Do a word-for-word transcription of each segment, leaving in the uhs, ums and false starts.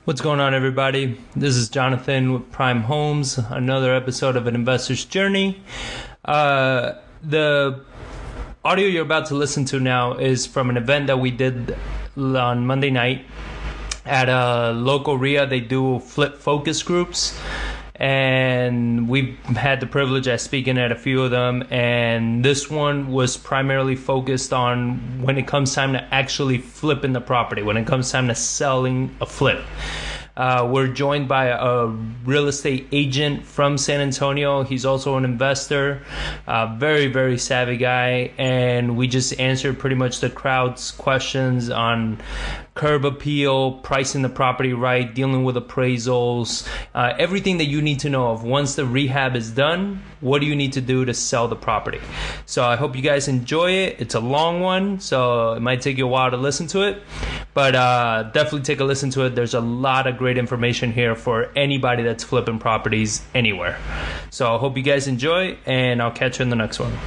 What's going on, everybody? This is Jonathan with Prime Homes, another episode of An Investor's Journey. Uh, the audio you're about to listen to now is from an event that we did on Monday night at a local R I A. They do flip focus groups, and we've had the privilege of speaking at a few of them, and this one was primarily focused on when it comes time to actually flipping the property, when it comes time to selling a flip. Uh, we're joined by a real estate agent from San Antonio. He's also an investor, uh, very, very savvy guy, and we just answered pretty much the crowd's questions on curb appeal, pricing the property right, dealing with appraisals, uh, everything that you need to know of. Once the rehab is done, what do you need to do to sell the property? So I hope you guys enjoy it. It's a long one, so it might take you a while to listen to it, but uh, definitely take a listen to it. There's a lot of great information here for anybody that's flipping properties anywhere. So I hope you guys enjoy, and I'll catch you in the next one.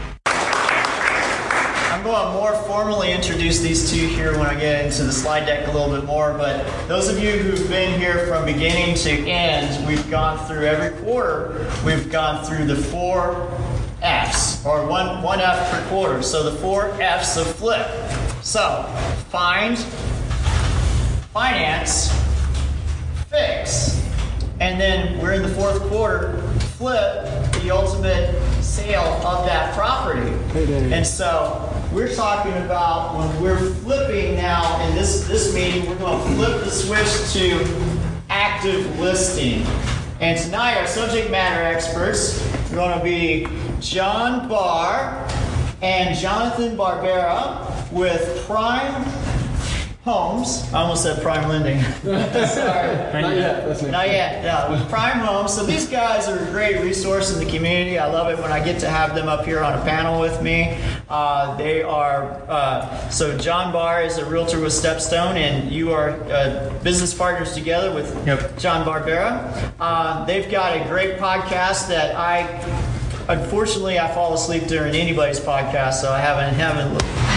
I'm going to more formally introduce these two here when I get into the slide deck a little bit more, but those of you who've been here from beginning to end, we've gone through every quarter, we've gone through the four F's, or one, one F per quarter, so the four F's of flip. So, find, finance, fix, and then we're in the fourth quarter, flip, the ultimate sale of that property. And so we're talking about when we're flipping now in this, this meeting, we're going to flip the switch to active listing. And tonight our subject matter experts are going to be John Barr and Jonathan Barbera with Prime Homes. I almost said Prime Lending. Sorry. Not yet. That's Not yet. Yeah, with Prime Homes. So these guys are a great resource in the community. I love it when I get to have them up here on a panel with me. Uh, they are, uh, so John Barr is a realtor with Stepstone, and you are uh, business partners together with Yep. John Barbera. Uh, they've got a great podcast that I, unfortunately, I fall asleep during anybody's podcast, so I haven't, haven't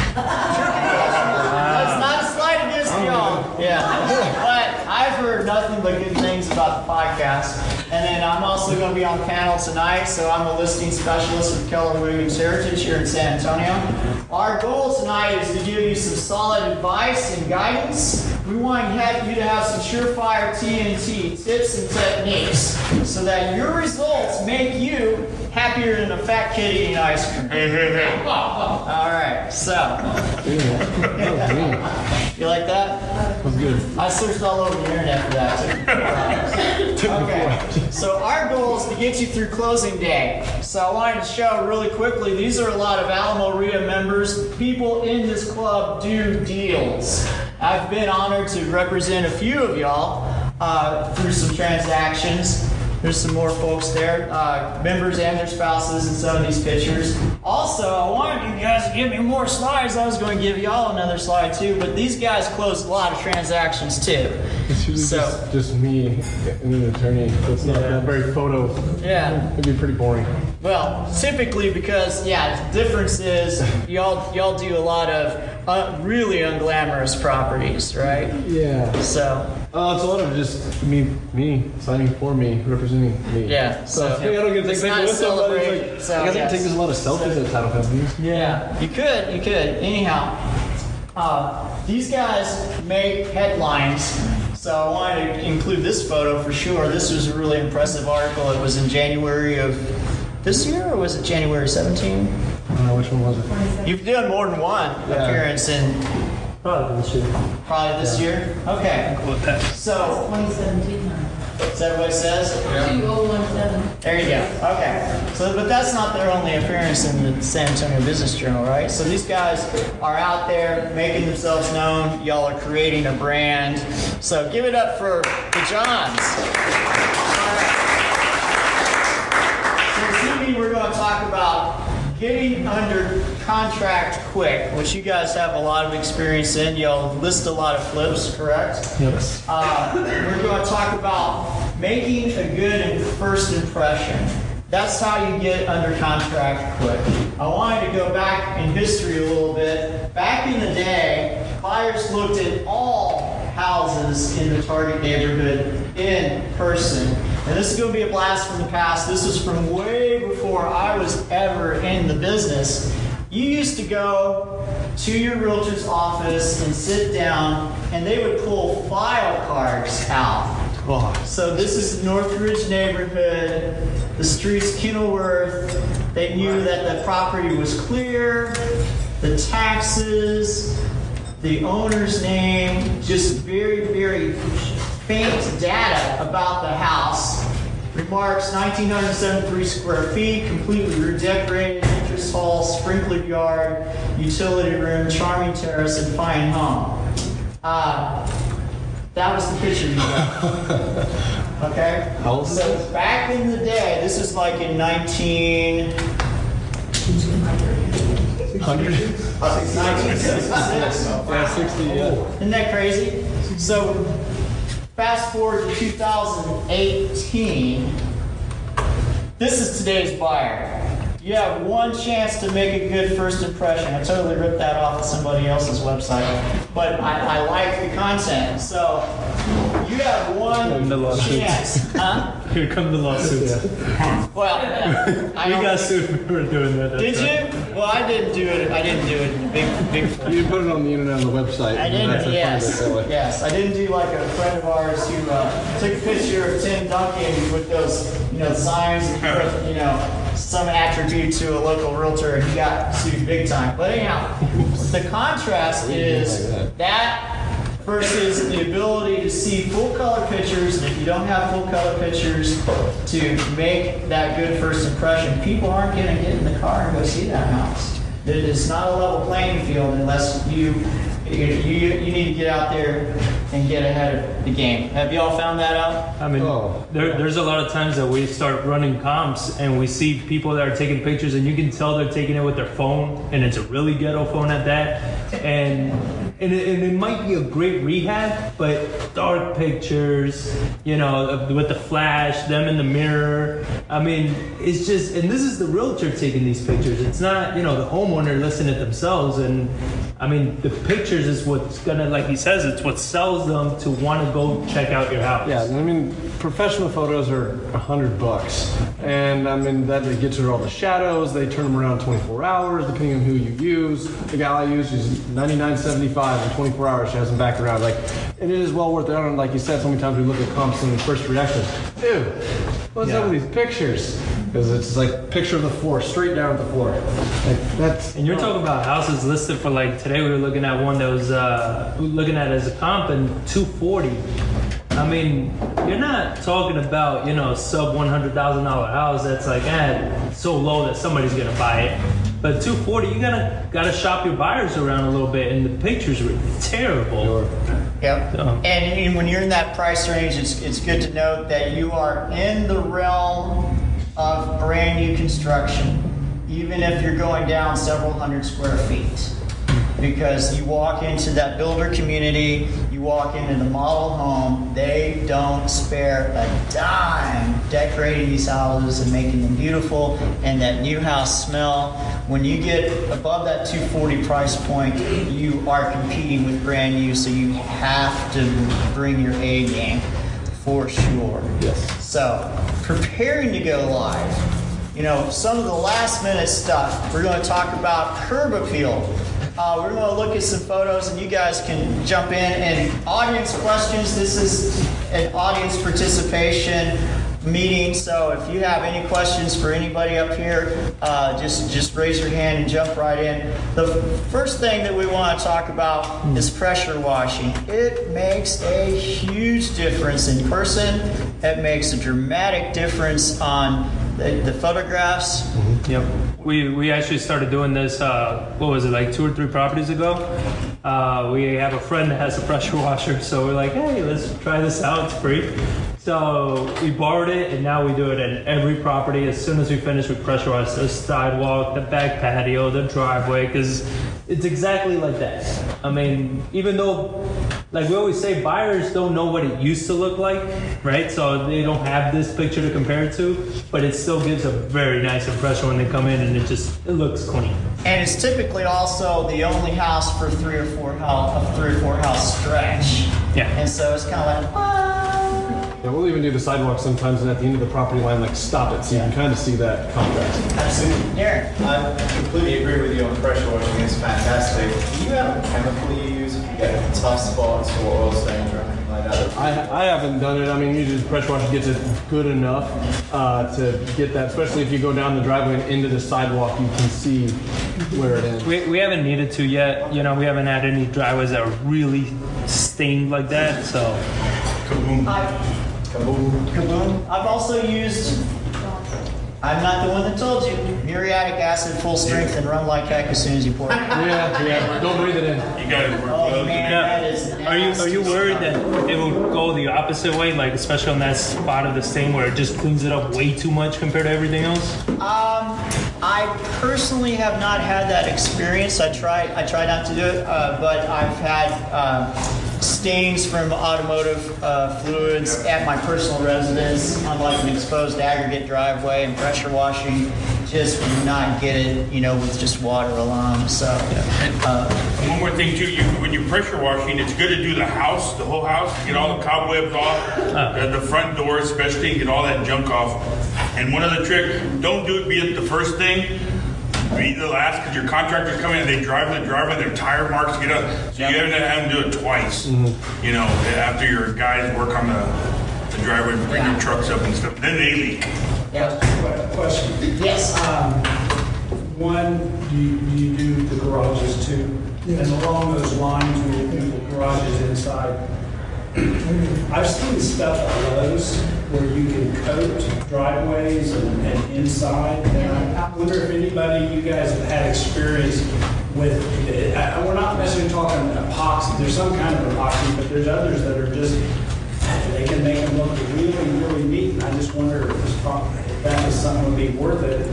It's not a slight against y'all. Yeah. But I've heard nothing but good things about the podcast. And then I'm also going to be on panel tonight, so I'm a listing specialist with Keller Williams Heritage here in San Antonio. Our goal tonight is to give you some solid advice and guidance. We want you to have some surefire T N T, tips and techniques, so that your results make you happier than a fat kid eating ice cream. All right, so. You like that? That was good. I searched all over the internet for that too. Okay, so our goal is to get you through closing day. So I wanted to show really quickly, these are a lot of Alamo R I A members. People in this club do deals. I've been honored to represent a few of y'all uh, through some transactions. There's some more folks there, uh, members and their spouses in some of these pictures. Also, I wanted you guys to give me more slides. I was going to give y'all another slide too, but these guys closed a lot of transactions too. It's usually So- just, just me and an attorney, so it's not Yeah. that very photo. Yeah. It'd be pretty boring. Well, typically because, yeah, the difference is y'all y'all do a lot of uh, really unglamorous properties, right? Yeah. So, Uh, it's a lot of just me, me signing for me, representing me. yeah. So, So, I think I don't get to it's take not pictures with them, but it's celebrated, like, so, I guess I yes. can take this a lot of selfies at title companies. yeah, you could, you could. Anyhow, uh, these guys make headlines. So I wanted to include this photo for sure. This was a really impressive article. It was in January of this year, or was it January seventeenth? I don't know which one was it. You've done more than one Yeah. appearance in Probably this year. probably this year. Okay. So, twenty seventeen. is that what it says? two oh one seven. There you go. Okay. So, but that's not their only appearance in the San Antonio Business Journal, right? So these guys are out there making themselves known. Y'all are creating a brand. So give it up for the Johns. All right. So this evening we're going to talk about getting under contract quick, which you guys have a lot of experience in. Y'all list a lot of flips, correct? Yes. Uh, we're going to talk about making a good first impression. That's how you get under contract quick. I wanted to go back in history a little bit. Back in the day, buyers looked at all houses in the target neighborhood in person. And this is going to be a blast from the past. This is from way before I was ever in the business. You used to go to your realtor's office and sit down, and they would pull file cards out. So this is the Northridge neighborhood, the streets Kenilworth. They knew that the property was clear, the taxes, the owner's name, just very, very faint data about the house. Remarks, one thousand nine hundred seventy-three square feet, completely redecorated, entrance hall, sprinkler yard, utility room, charming terrace, and fine home. Uh, that was the picture you got. Okay? How old is So this? back in the day, this is like in nineteen... Hundred? nineteen sixty-six. Yeah, sixty. Yeah. Isn't that crazy? So, fast forward to two thousand eighteen. This is today's buyer. You have one chance to make a good first impression. I totally ripped that off of somebody else's website, but I, I like the content. So, you have one the lawsuits. chance. Huh? Here come the lawsuits. Well, I We don't- got sued for doing that. Did you? Well, I didn't do it. I didn't do it in big, big form. You put it on the internet on the website. I and that's didn't, how yes. find it that way. Yes, I didn't do like a friend of ours who uh, took a picture of Tim Duncan with those, you know, signs and put, you know, some attribute to a local realtor, and he got sued big time. But anyhow, the contrast is that versus the ability to see full color pictures. And if you don't have full color pictures to make that good first impression, people aren't going to get in the car and go see that house. It is not a level playing field unless you you, you you need to get out there and get ahead of the game. Have y'all found that out? I mean, Oh. there, there's a lot of times that we start running comps and we see people that are taking pictures, and you can tell they're taking it with their phone, and it's a really ghetto phone at that. And and it, and it might be a great rehab, but dark pictures, you know, with the flash, them in the mirror. I mean, it's just, and this is the realtor taking these pictures. It's not, you know, the homeowner listing it themselves. And I mean, the pictures is what's gonna, like he says, it's what sells them to want to go check out your house. Yeah, I mean, professional photos are a hundred bucks, and I mean that it gets rid of all the shadows. They turn them around twenty-four hours, depending on who you use. The guy I use is ninety-nine seventy-five in twenty-four hours. She has them back around. Like, and it is well worth it. And like you said, so many times we look at comps and the first reaction, dude, what's Yeah. up with these pictures? Because it's like picture of the floor, straight down at the floor. Like that's. And you're talking about houses listed for, like, today we were looking at one that was uh, looking at as a comp and two forty. I mean, you're not talking about, you know, sub one hundred thousand dollar house that's like, eh, so low that somebody's gonna buy it. But two forty, you gotta gotta shop your buyers around a little bit, and the pictures were terrible. Yep. So- And, and when you're in that price range, it's, it's good to note that you are in the realm of brand new construction, even if you're going down several hundred square feet. Because you walk into that builder community, you walk into the model home, they don't spare a dime decorating these houses and making them beautiful, and that new house smell. When you get above that two forty price point, you are competing with brand new, so you have to bring your A game for sure. Yes. So, preparing to go live. You know, some of the last minute stuff. We're going to talk about curb appeal. Uh, we're going to look at some photos, and you guys can jump in. And audience questions. This is an audience participation meeting, so if you have any questions for anybody up here, uh, just just raise your hand and jump right in. The first thing that we want to talk about is pressure washing. It makes a huge difference in person. It makes a dramatic difference on the, the photographs. Yep. We we actually started doing this, uh, what was it, like two or three properties ago? Uh, we have a friend that has a pressure washer, so we're like, hey, let's try this out, it's free. So we borrowed it, and now we do it at every property. As soon as we finish, we pressure wash the sidewalk, the back patio, the driveway, because it's exactly like that. I mean, even though, like we always say, buyers don't know what it used to look like, right? So they don't have this picture to compare it to, but it still gives a very nice impression when they come in, and it just, it looks clean. And it's typically also the only house for three or four house, a three or four house stretch. Yeah. And so it's kind of like, what? Yeah, we'll even do the sidewalk sometimes, and at the end of the property line, like stop it, so you can kind of see that contrast. Absolutely. Darren? I completely agree with you on pressure washing. It's fantastic. Do you have a chemical you use if you get tough spots or oil stains or anything like that? I, I haven't done it. I mean, usually pressure wash gets it good enough uh, to get that, especially if you go down the driveway and into the sidewalk, you can see where it ends. We, we haven't needed to yet. You know, we haven't had any driveways that are really stained like that. So, Kaboom. I, Kaboom. Kaboom. I've also used, I'm not the one that told you, muriatic acid full strength and run like heck as soon as you pour it. Yeah, yeah. Don't breathe it in. You gotta work Oh well. man, Now, that is are you are you nasty worried stuff. that it will go the opposite way, like especially on that spot of the stain where it just cleans it up way too much compared to everything else? Um, I personally have not had that experience. I try, I try not to do it, uh, but I've had uh, stains from automotive uh, fluids at my personal residence, unlike an exposed aggregate driveway, and pressure washing just do not get it, you know, with just water alone. So, uh, And one more thing too, you, when you're pressure washing, it's good to do the house, the whole house, get all the cobwebs off, the, the front door especially, get all that junk off. And one other trick, don't do it, be it the first thing, be the last, because your contractors come in and they drive the driveway, their tire marks get up, so you have to have them do it twice. Mm-hmm. You know, after your guys work on the, the driveway, bring Yeah. their trucks up and stuff, then they leak. yeah. Question. Yes. Um, one, do you, do you do the garages too? And along those lines, when you do the garages inside, I've seen stuff at Lowe's where you can coat driveways and, and inside. And I wonder if anybody, you guys have had experience with, uh, we're not necessarily talking epoxy. There's some kind of epoxy, but there's others that are just, they can make them look really, really neat. And I just wonder if, this pro- if that is something that would be worth it.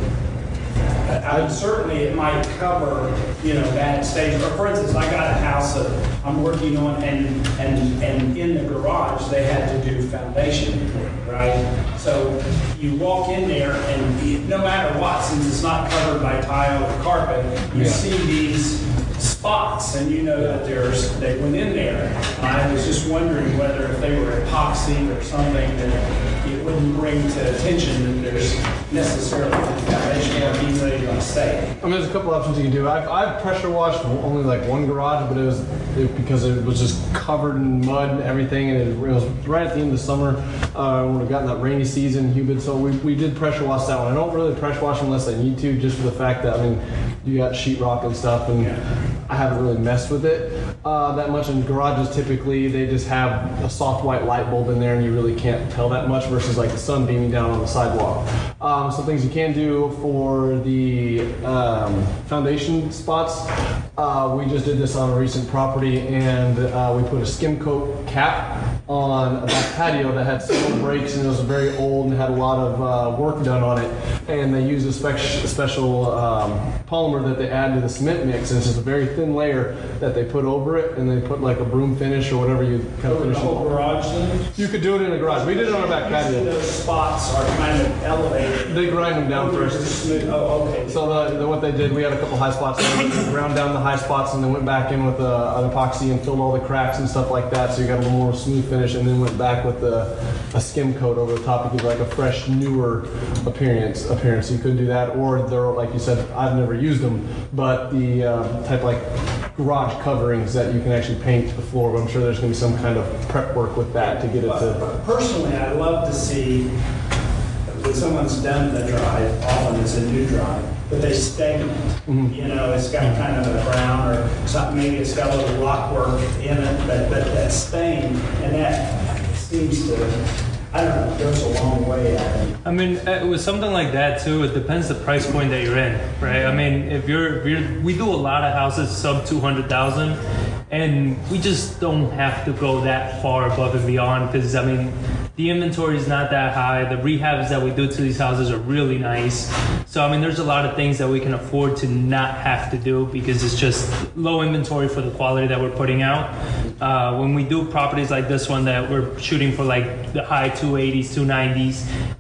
I would certainly, it might cover, you know, bad stains. Or for instance, I got a house that I'm working on, and and and in the garage they had to do foundation, right? So you walk in there, and you, no matter what, since it's not covered by tile or carpet, you Yeah. see these spots, and you know that there's they went in there. I was just wondering whether if they were epoxy or something that it wouldn't bring to attention that there's necessarily a foundation or even though you're going to stay. I mean, there's a couple options you can do. I've, I've pressure washed only like one garage, but it was it, because it was just covered in mud and everything, and it, it was right at the end of the summer uh, when we got in that rainy season, humid. So we, we did pressure wash that one. I don't really pressure wash unless I need to, just for the fact that I mean, you got sheetrock and stuff, and I haven't really messed with it uh, that much. In garages, typically they just have a soft white light bulb in there, and you really can't tell that much. Versus like the sun beaming down on the sidewalk. Um, some things you can do for the um, foundation spots. Uh, we just did this on a recent property, and uh, we put a skim coat cap on a back patio that had several breaks, and it was very old and had a lot of uh, work done on it. And they used a, spec- a special um, polymer that they add to the cement mix, and it's just a very thin layer that they put over it, and they put like a broom finish or whatever you kind of Over the finish whole it. garage then? You could do it in a garage. We did it on a back patio. Those spots are kind of elevated. They grind them down Over first. the smooth- Oh, okay. So the, the, what they did, we had a couple high spots, and they ground down the high spots, and then went back in with a, an epoxy and filled all the cracks and stuff like that. So you got a little more smooth finish, and then went back with a, a skim coat over the top to give like a fresh, newer appearance. Appearance. You could do that, or they're like you said. I've never used them, but the uh, type like garage coverings that you can actually paint the floor. But I'm sure there's going to be some kind of prep work with that to get it to. Personally, I love to see when someone's done the drive, often it's a new drive, but they stain it. Mm-hmm. You know, it's got kind of a brown or something, maybe it's got a little rock work in it, but, but that stain, and that seems to, I don't know, goes a long way, I think. I mean, uh, with something like that too, it depends the price point that you're in, right? I mean, if you're, if you're we do a lot of houses sub two hundred thousand, and we just don't have to go that far above and beyond because I mean, the inventory is not that high. The rehabs that we do to these houses are really nice. So I mean, there's a lot of things that we can afford to not have to do because it's just low inventory for the quality that we're putting out. Uh, when we do properties like this one that we're shooting for like the high two eighties, two nineties,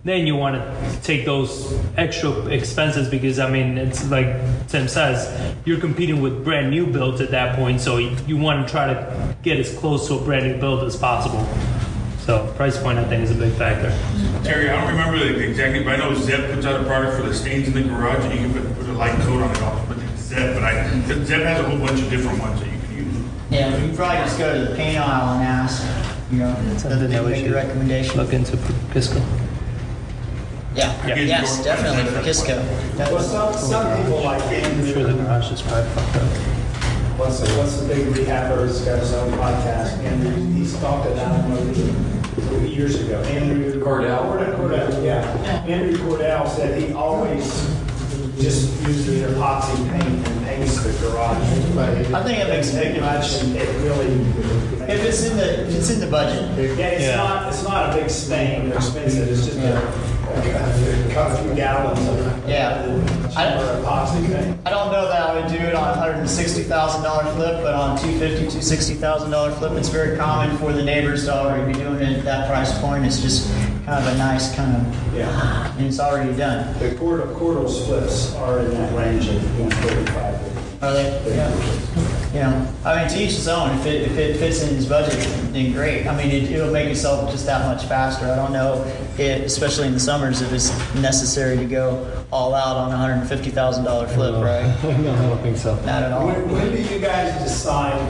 then you want to take those extra expenses because I mean it's like Tim says, you're competing with brand new builds at that point, so you, you want to try to get as close to a brand new build as possible. So price point I think is a big factor. Terry, I don't remember the exactly, but I know Zep puts out a product for the stains in the garage, and you can put, put a light coat on it. I'll put Zep, but I Zep has a whole bunch of different ones that you can use. Yeah, you can probably just go to the paint aisle and ask, you know, whether they make a recommendation. Look into Kisco. Yeah, Yeah. yes, definitely for Kisco. Well, some, some people like I'm sure the Andrew, garage is probably fucked up. what's the, what's the big rehabber, he's got his own podcast, Andrew, he's talked about it years ago. Andrew Cordell. Cordell, Cordell, yeah. Andrew Cordell said he always just uses epoxy paint and paints the garage. I think it makes a big difference. It really. If it's in the, if it's in the budget. Yeah, it's Yeah. not, it's not a big stain, they're expensive, it's just a, a couple few gallons of. Yeah. I- Cheaper epoxy paint. I don't know that I would do it on a one hundred sixty thousand dollars flip, but on two hundred fifty thousand dollars, two hundred sixty thousand dollars flip, it's very common for the neighbors to already be doing it at that price point. It's just kind of a nice kind of, Yeah. and it's already done. The cordal, cordal splits are in that range of one thirty-five. Are they? Yeah. You know, I mean, to each his own. If it, if it fits in his budget, then great. I mean, it, it'll make yourself just that much faster. I don't know, if, especially in the summers, if it's necessary to go all out on a one hundred fifty thousand dollars flip, right? No, I don't think so. Not at all. When, when do you guys decide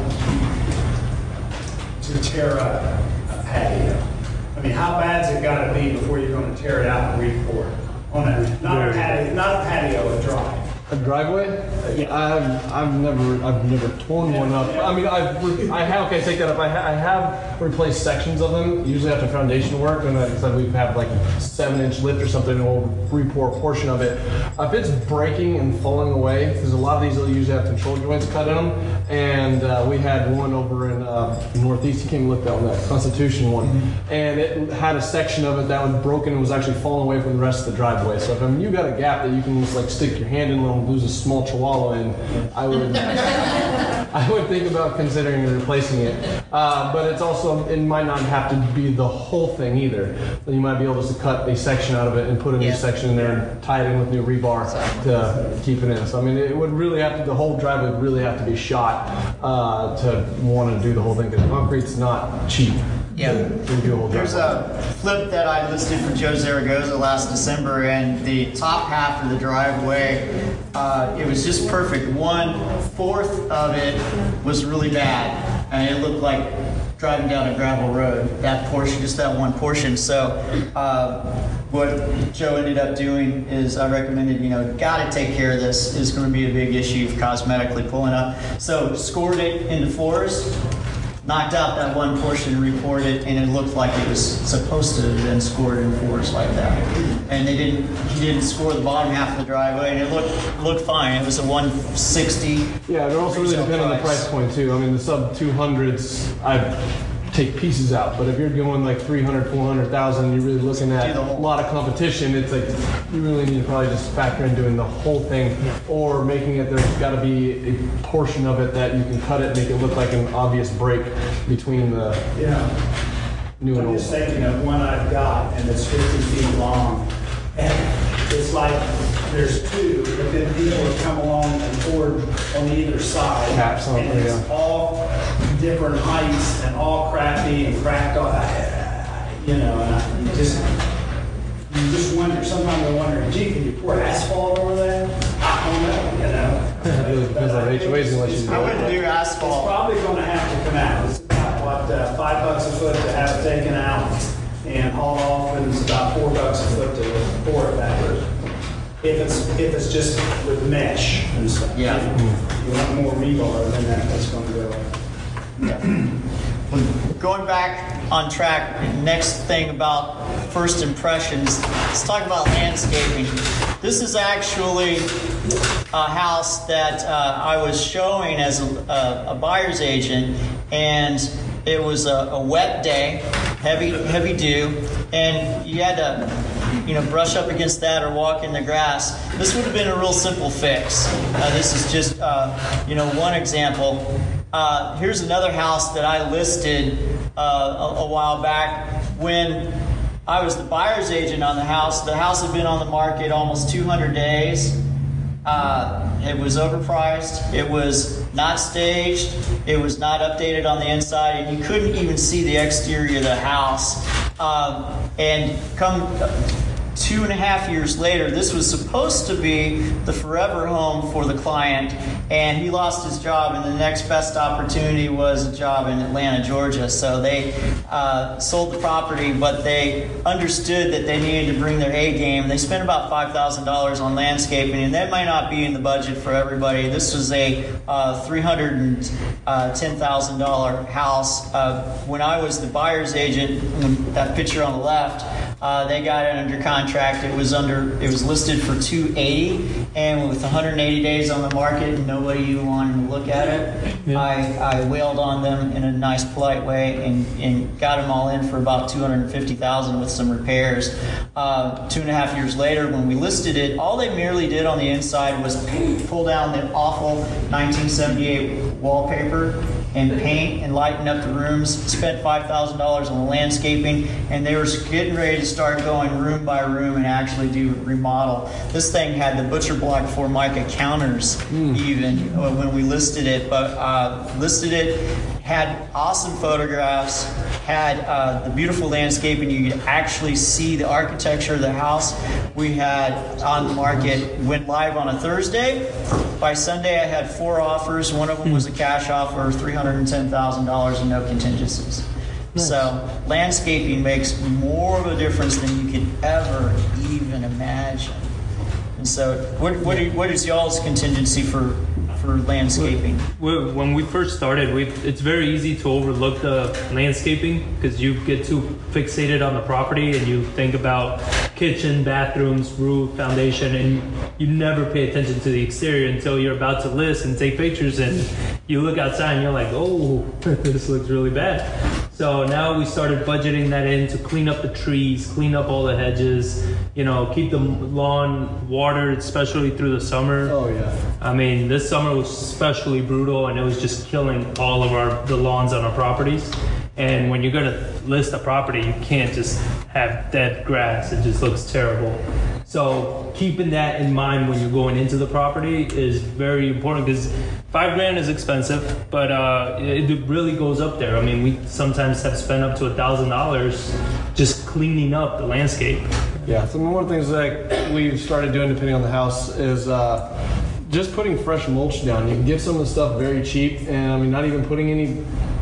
to tear up a patio? I mean, how bad's it gotta be before you're gonna tear it out and re-pour it? On a, not a patio, not a patio, a drive. A driveway? Yeah. I've, I've never I've never torn one up. I mean, I've re- I have okay, take that up. I, ha- I have replaced sections of them, usually after foundation work, and like I said, we've had like a seven inch lift or something, and we'll re-pour a portion of it. If it's breaking and falling away, because a lot of these will usually have control joints cut in them, and uh, we had one over in uh, Northeast. He came and looked at one, that Constitution one, and it had a section of it that was broken and was actually falling away from the rest of the driveway. So if I mean, you got a gap that you can just like stick your hand in and lose a small chihuahua in, I would I would think about considering replacing it. Uh, but it's also, it might not have to be the whole thing either. So you might be able to cut a section out of it and put a new Yeah. section in there and tie it in with new rebar to keep it in. So I mean, it would really have to, the whole driveway would really have to be shot uh, to want to do the whole thing, because concrete's not cheap. Yeah. To do a whole There's driveway. a flip that I listed for Joe Zaragoza last December, and the top half of the driveway, uh, it was just perfect. One fourth of it was really bad, and it looked like driving down a gravel road. That portion, just that one portion. So, uh, what Joe ended up doing is I recommended, you know, got to take care of this. It's going to be a big issue cosmetically pulling up. So, scored it into floors. Knocked out that one portion and re-poured it, and it looked like it was supposed to have been scored in fours like that. And they didn't. He didn't score the bottom half of the driveway, and it looked looked fine. It was a one sixty. Yeah, it also really retail depends on the price. price point too. I mean, the sub two hundreds, I take pieces out. But if you're going like three hundred, four hundred thousand, you're really looking at Do the a whole- lot of competition. It's like you really need to probably just factor in doing the whole thing, or making it, there's got to be a portion of it that you can cut it, make it look like an obvious break between the Yeah. new and I'm old. just thinking of one I've got, and it's fifty feet long. And it's like, there's two, but then people have come along and poured on either side. Caps on, And it's yeah. all different heights and all crappy and cracked off, you know, and I, you just, you just wonder, sometimes I wonder, gee, can you pour asphalt over that? I don't know, you know. It really depends on H O As and what you do. I wouldn't do It's asphalt. probably gonna have to come out. It's about, what, uh, five bucks a foot to have it taken out and hauled off, and it's about four bucks a foot to pour it backwards. If it's, if it's just with mesh and stuff. Yeah. You want more rebar, then that, that's gonna go. Going back on track, next thing about first impressions, let's talk about landscaping. This is actually a house that uh, I was showing as a, a, a buyer's agent, and it was a, a wet day, heavy heavy dew, and you had to, you know, brush up against that or walk in the grass. This would have been a real simple fix. Uh, this is just, uh, you know, one example. Uh, here's another house that I listed uh, a, a while back when I was the buyer's agent on the house. The house had been on the market almost two hundred days. Uh, it was overpriced. It was not staged. It was not updated on the inside, and you couldn't even see the exterior of the house. Um, and come two and a half years later, this was supposed to be the forever home for the client, and he lost his job, and the next best opportunity was a job in Atlanta, Georgia. So they uh, sold the property, but they understood that they needed to bring their A game. They spent about five thousand dollars on landscaping, and that might not be in the budget for everybody. This was a uh, three hundred ten thousand dollars house. Uh, when I was the buyer's agent, that picture on the left, uh, they got it under contract. It was under. It was listed for two hundred eighty dollars, and with one hundred eighty days on the market, and nobody wanted to look at it. Yeah. I, I wailed on them in a nice, polite way, and, and got them all in for about two hundred fifty thousand dollars with some repairs. Uh, two and a half years later, when we listed it, all they merely did on the inside was pull down the awful nineteen seventy-eight wallpaper and paint and lighten up the rooms. Spent five thousand dollars on the landscaping, and they were getting ready to start going room by room and actually do remodel. This thing had the butcher block Formica counters mm. even when we listed it, but uh, listed it, had awesome photographs, had uh, the beautiful landscaping. You could actually see the architecture of the house. We had on the market, went live on a Thursday. By Sunday, I had four offers. One of them was a cash offer, three hundred ten thousand dollars and no contingencies. Nice. So landscaping makes more of a difference than you could ever even imagine. And so what, what, do, what is y'all's contingency for for landscaping? When we first started, we it's very easy to overlook the landscaping because you get too fixated on the property and you think about kitchen, bathrooms, roof, foundation, and you never pay attention to the exterior until you're about to list and take pictures, and you look outside and you're like, oh, this looks really bad. So now we started budgeting that in to clean up the trees, clean up all the hedges, you know, keep the lawn watered, especially through the summer. Oh yeah. I mean, this summer was especially brutal, and it was just killing all of our the lawns on our properties. And when you're gonna list a property, you can't just have dead grass. It just looks terrible. So keeping that in mind when you're going into the property is very important, because five grand is expensive, but uh, it really goes up there. I mean, we sometimes have spent up to a thousand dollars just cleaning up the landscape. Yeah, so one of the things that we've started doing, depending on the house, is uh, just putting fresh mulch down. You can get some of the stuff very cheap, and I mean, not even putting any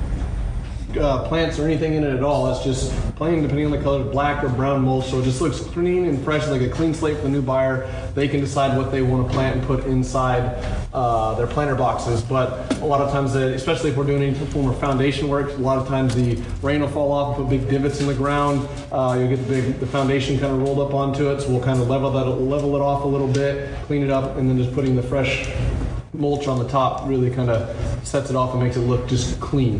Uh, plants or anything in it at all. It's just plain, depending on the color, black or brown mulch, so it just looks clean and fresh, like a clean slate for the new buyer. They can decide what they want to plant and put inside uh, their planter boxes. But a lot of times, uh, especially if we're doing any form of foundation work, a lot of times the rain will fall off and put big divots in the ground. Uh, you'll get the big the foundation kind of rolled up onto it, so we'll kind of level that level it off a little bit, clean it up, and then just putting the fresh mulch on the top really kind of sets it off and makes it look just clean.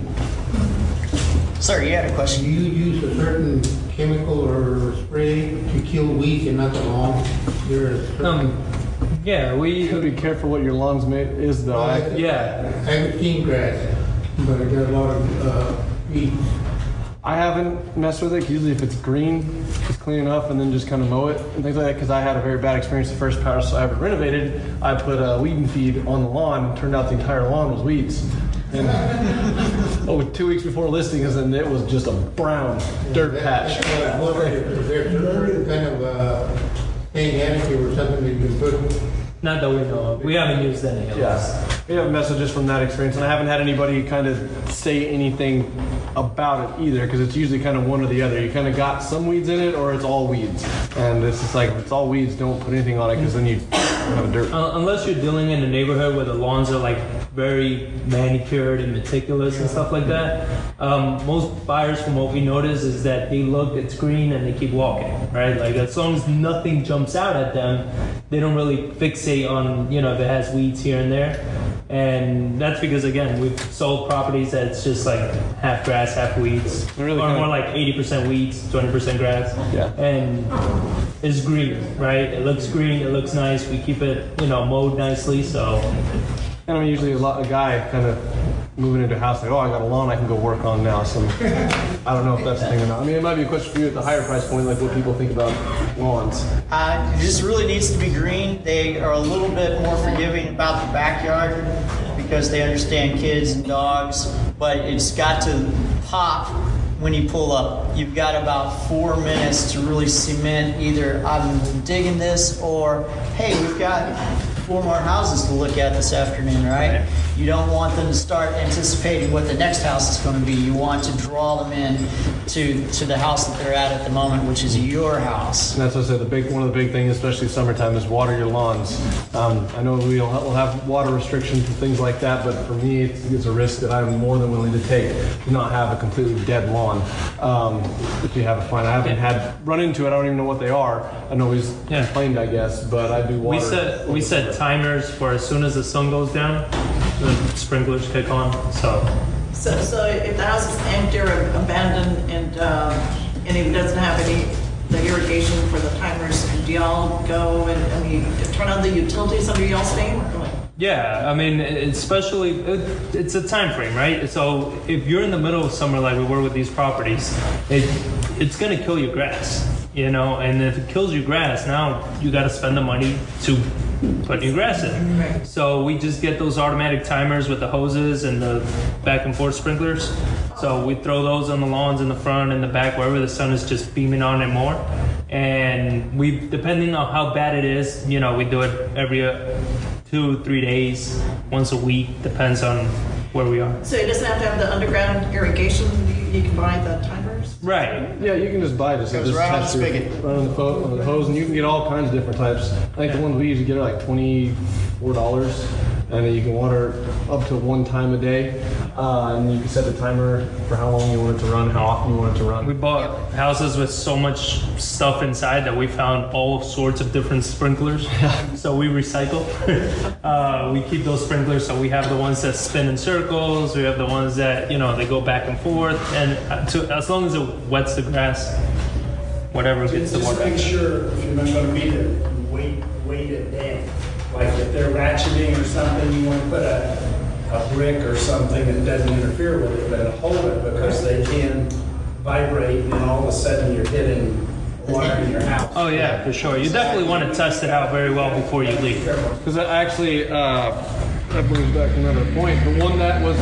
Sir, you had a question. Do you use a certain chemical or spray to kill weeds and not the lawn? There is Um, yeah, we. You gotta be careful what your lawn's made is, though. I, I, Yeah. I haven't seen grass, but I got a lot of uh, weeds. I haven't messed with it. Usually if it's green, just clean it up and then just kind of mow it and things like that, because I had a very bad experience the first house I ever renovated. I put a weed and feed on the lawn. Turned out the entire lawn was weeds. And oh, two weeks before listing, and it was just a brown dirt That- patch. That's what I wondered if there's a certain kind of uh, paint additive or something that you can put. Not that we know of. We haven't used any of Yeah, this. we have messages from that experience, and I haven't had anybody kind of say anything about it either, because it's usually kind of one or the other. You kind of got some weeds in it, or it's all weeds. And it's just like, if it's all weeds, don't put anything on it, because then you have a dirt. Uh, unless you're dealing in a neighborhood where the lawns are like very manicured and meticulous and stuff like that. Um, most buyers, from what we notice, is that they look, it's green, and they keep walking, right? Like, as long as nothing jumps out at them, they don't really fixate on, you know, if it has weeds here and there. And that's because, again, we've sold properties that it's just like half grass, half weeds. Really or kinda- more like eighty percent weeds, twenty percent grass. Yeah. And it's green, right? It looks green, it looks nice. We keep it, you know, mowed nicely, so. And I mean, usually a lot a guy kind of moving into a house, like, oh, I got a lawn I can go work on now. So I don't know if that's the thing or not. I mean, it might be a question for you at the higher price point, like what people think about lawns. Uh, it just really needs to be green. They are a little bit more forgiving about the backyard because they understand kids and dogs, but it's got to pop when you pull up. You've got about four minutes to really cement either I'm digging this or, hey, we've got four more houses to look at this afternoon, right? You don't want them to start anticipating what the next house is going to be. You want to draw them in to, to the house that they're at at the moment, which is your house. And that's what I said, the big, one of the big things, especially summertime, is water your lawns. Um, I know we'll have, we'll have water restrictions and things like that, but for me, it's, it's a risk that I'm more than willing to take to not have a completely dead lawn. Um, if you have a fine, I haven't had run into it. I don't even know what they are. I know he's Yeah. complained, I guess, but I do water. We set we set timers for as soon as the sun goes down, the sprinklers kick on. So So, so if the house is empty or abandoned and, um, and it doesn't have any, the irrigation for the timers, do y'all go and, I mean, turn on the utilities under y'all's name? Or like, yeah, I mean, especially it, it's a time frame, right? So if you're in the middle of summer, like we were with these properties, it it's gonna kill your grass, you know. And if it kills your grass, now you got to spend the money to put new grass in. Right. So we just get those automatic timers with the hoses and the back and forth sprinklers. So we throw those on the lawns in the front and the back, wherever the sun is just beaming on it more. And we, depending on how bad it is, you know, we do it every uh, two, three days, once a week, depends on where we are. so it doesn't have to have the underground irrigation, you, you can buy the timers? Right. Yeah, you can just buy just, Goes just right on the test your- spigot. right on the, fo- on the hose, and you can get all kinds of different types. I think the ones we usually get are like twenty-four dollars, and then you can water up to one time a day, uh, and you can set the timer for how long you want it to run, how often you want it to run. We bought houses with so much stuff inside that we found all sorts of different sprinklers. So we recycle. uh, we keep those sprinklers. So we have the ones that spin in circles. We have the ones that, you know, they go back and forth. And uh, to, as long as it wets the grass, whatever gets the Just water. make sure, if you're not gonna beat it, weight, weight it down. Like if they're ratcheting or something, you wanna put a, a brick or something that doesn't interfere with it, but hold it, because they can vibrate and then all of a sudden you're hitting water in your house. Oh yeah, for sure. You definitely want to test it out very well before you leave. Because actually, uh, that brings back another point. The one that was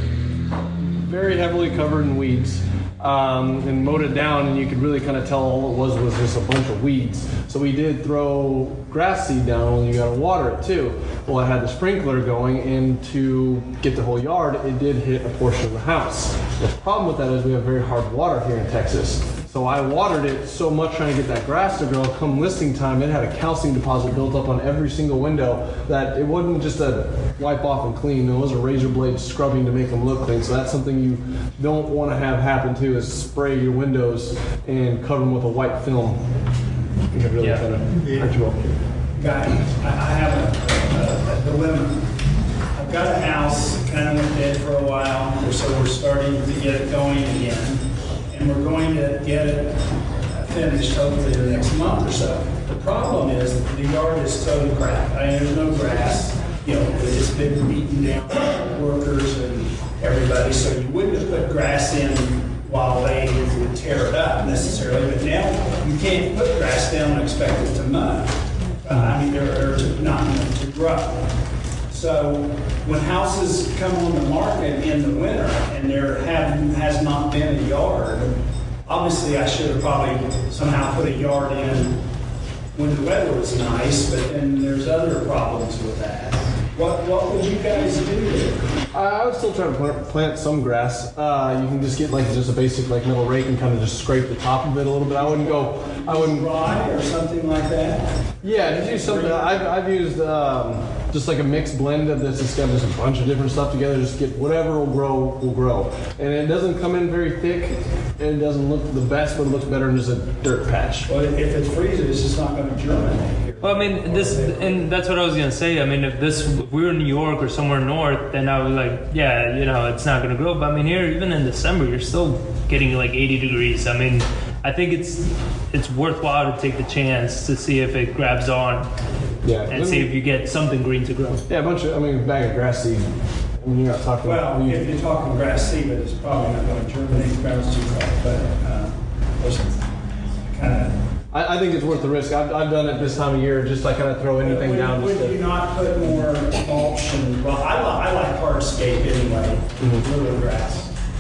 very heavily covered in weeds, um, and mowed it down, and you could really kind of tell all it was was just a bunch of weeds. So we did throw grass seed down, and you got to water it too. Well, I had the sprinkler going, and to get the whole yard, it did hit a portion of the house. The problem with that is we have very hard water here in Texas. So I watered it so much trying to get that grass to grow. Come listing time, it had a calcium deposit built up on every single window that it wasn't just a wipe off and clean. It was a razor blade scrubbing to make them look clean. So that's something you don't want to have happen too, is spray your windows and cover them with a white film. You can really Yeah. kind of hurt you up. Guys, I I have a, a, a dilemma. I've got a house, kind of went dead for a while, so we're starting to get it going again. And we're going to get it finished hopefully the next month or so. The problem is the yard is totally crap. I mean, there's no grass. You know, it's been beaten down by workers and everybody, so you wouldn't have put grass in while they would tear it up necessarily, but now you can't put grass down and expect it to mud. Uh, I mean, or, or to not to grow. So when houses come on the market in the winter and there have, has not been a yard, obviously I should have probably somehow put a yard in when the weather was nice, but then there's other problems with that. What what would you guys do there? I would still try to plant, plant some grass. Uh, you can just get like just a basic like metal rake and kind of just scrape the top of it a little bit. I wouldn't go. I wouldn't. Rye or something like that? Yeah, just use something. I've, I've used um, just like a mixed blend of this. It's got just a bunch of different stuff together. Just get whatever will grow, will grow. And it doesn't come in very thick, and it doesn't look the best, but it looks better than just a dirt patch. Well, if it freezes, it's just not going to germinate here. Well, I mean, this, and that's what I was gonna say. I mean, if this, if we were in New York or somewhere north, then I was like, yeah, you know, it's not gonna grow. But I mean, here, even in December, you're still getting like eighty degrees. I mean, I think it's it's worthwhile to take the chance to see if it grabs on Yeah. and see if you get something green to grow. Yeah, a bunch of. I mean, a bag of grass seed. when you're not talking Well, weed. if you're talking grass seed, but it's probably not going to germinate grass too well, but, uh, kind of. I, I think it's worth the risk. I've, I've done it this time of year, just like kind of throw anything would, down. Would just you to, not put more mulch and, well, I, li- I like hardscape anyway, Mhm. little grass.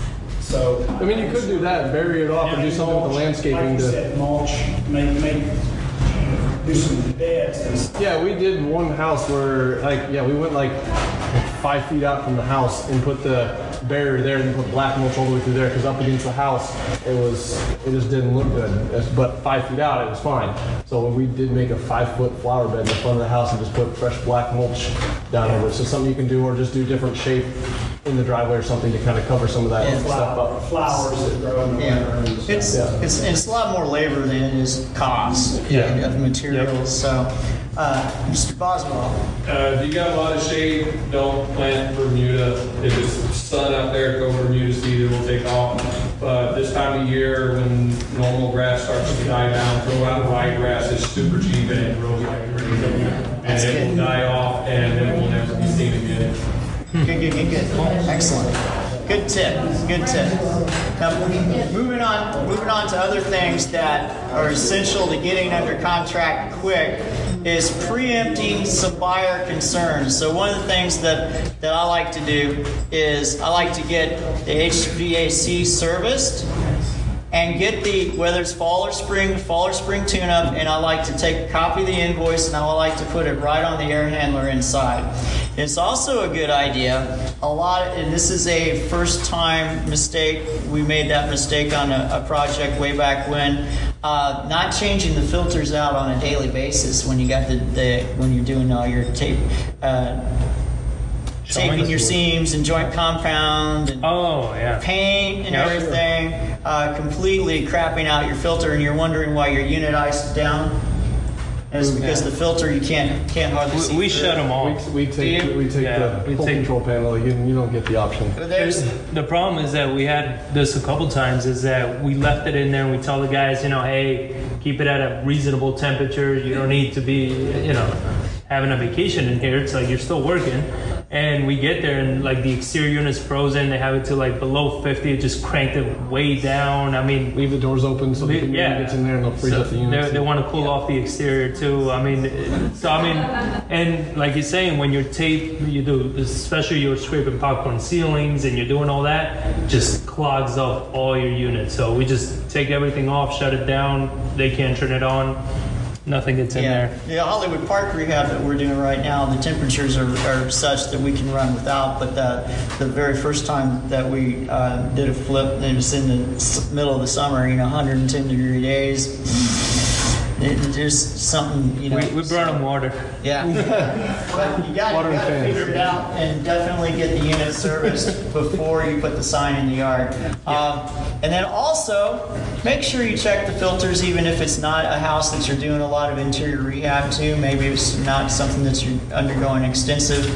So. I mean, you could do that, bury it off, and do something with the landscaping Like you to. said, mulch, make, make, do some beds and stuff. Yeah, we did one house where, like, yeah, we went like five feet out from the house and put the barrier there and put black mulch all the way through there because up against the house, it was, it just didn't look good. It's- But five feet out, it was fine. So we did make a five foot flower bed in the front of the house and just put fresh black mulch down over it. So something you can do, or just do different shape in the driveway or something to kind of cover some of that Yeah. stuff up. Flowers that grow in the Yeah, winter and stuff. it's, Yeah. it's, it's a lot more labor than it is cost Yeah. of materials, so, uh, Mister Boswell. Uh, if you got a lot of shade, don't plant Bermuda. If it's sun out there, go Bermuda seed, it will take off. But this time of year, when normal grass starts to die down, throw out ryegrass. It's super cheap and it grows like crazy. And it will die off and it will never be seen again. Good, good, good, good. Excellent. Good tip. Good tip. Now, moving on, moving on to other things that are essential to getting under contract quick is preempting some buyer concerns. So one of the things that, that I like to do is I like to get the H V A C serviced and get the, whether it's fall or spring, fall or spring tune-up, and I like to take a copy of the invoice and I like to put it right on the air handler inside. It's also a good idea, a lot, and this is a first-time mistake, we made that mistake on a, a project way back when, uh, not changing the filters out on a daily basis when you got the, the when you're doing all your tape, uh, taping your seams and joint compound and Oh, yeah. paint and Yeah, everything, uh, completely crapping out your filter, and you're wondering why your unit ice is down. And it's because the filter you can't can't hardly see. We, we through shut it. them off. We, we take, Do you? we take Yeah, the we full take- control panel. You, you don't get the option. But there's The problem is that we had this a couple times is that we left it in there and we tell the guys, you know, hey, keep it at a reasonable temperature. You don't need to be, you know, having a vacation in here. It's like you're still working. And we get there and like the exterior unit's frozen. They have it to like below fifty. It just cranked it way down. I mean, Leave the doors open so the Yeah. community gets in there and they'll freeze so up the they units. they want to cool off the exterior too. I mean, it- so I mean, and like you're saying, when you're tape, you do, especially you're scraping popcorn ceilings and you're doing all that, just clogs up all your units. So we just take everything off, shut it down. They can't turn it on. Nothing gets in yeah, there. the Hollywood Park rehab that we're doing right now, the temperatures are, are such that we can run without. But the the very first time that we uh, did a flip, it was in the s- middle of the summer, you know, one hundred ten degree days. It, just something, you know. We, we brought them water. Yeah. But you got Water to and fans. figure it out and definitely get the unit serviced before you put the sign in the yard. Um, and then also, make sure you check the filters even if it's not a house that you're doing a lot of interior rehab to. Maybe it's not something that you're undergoing extensive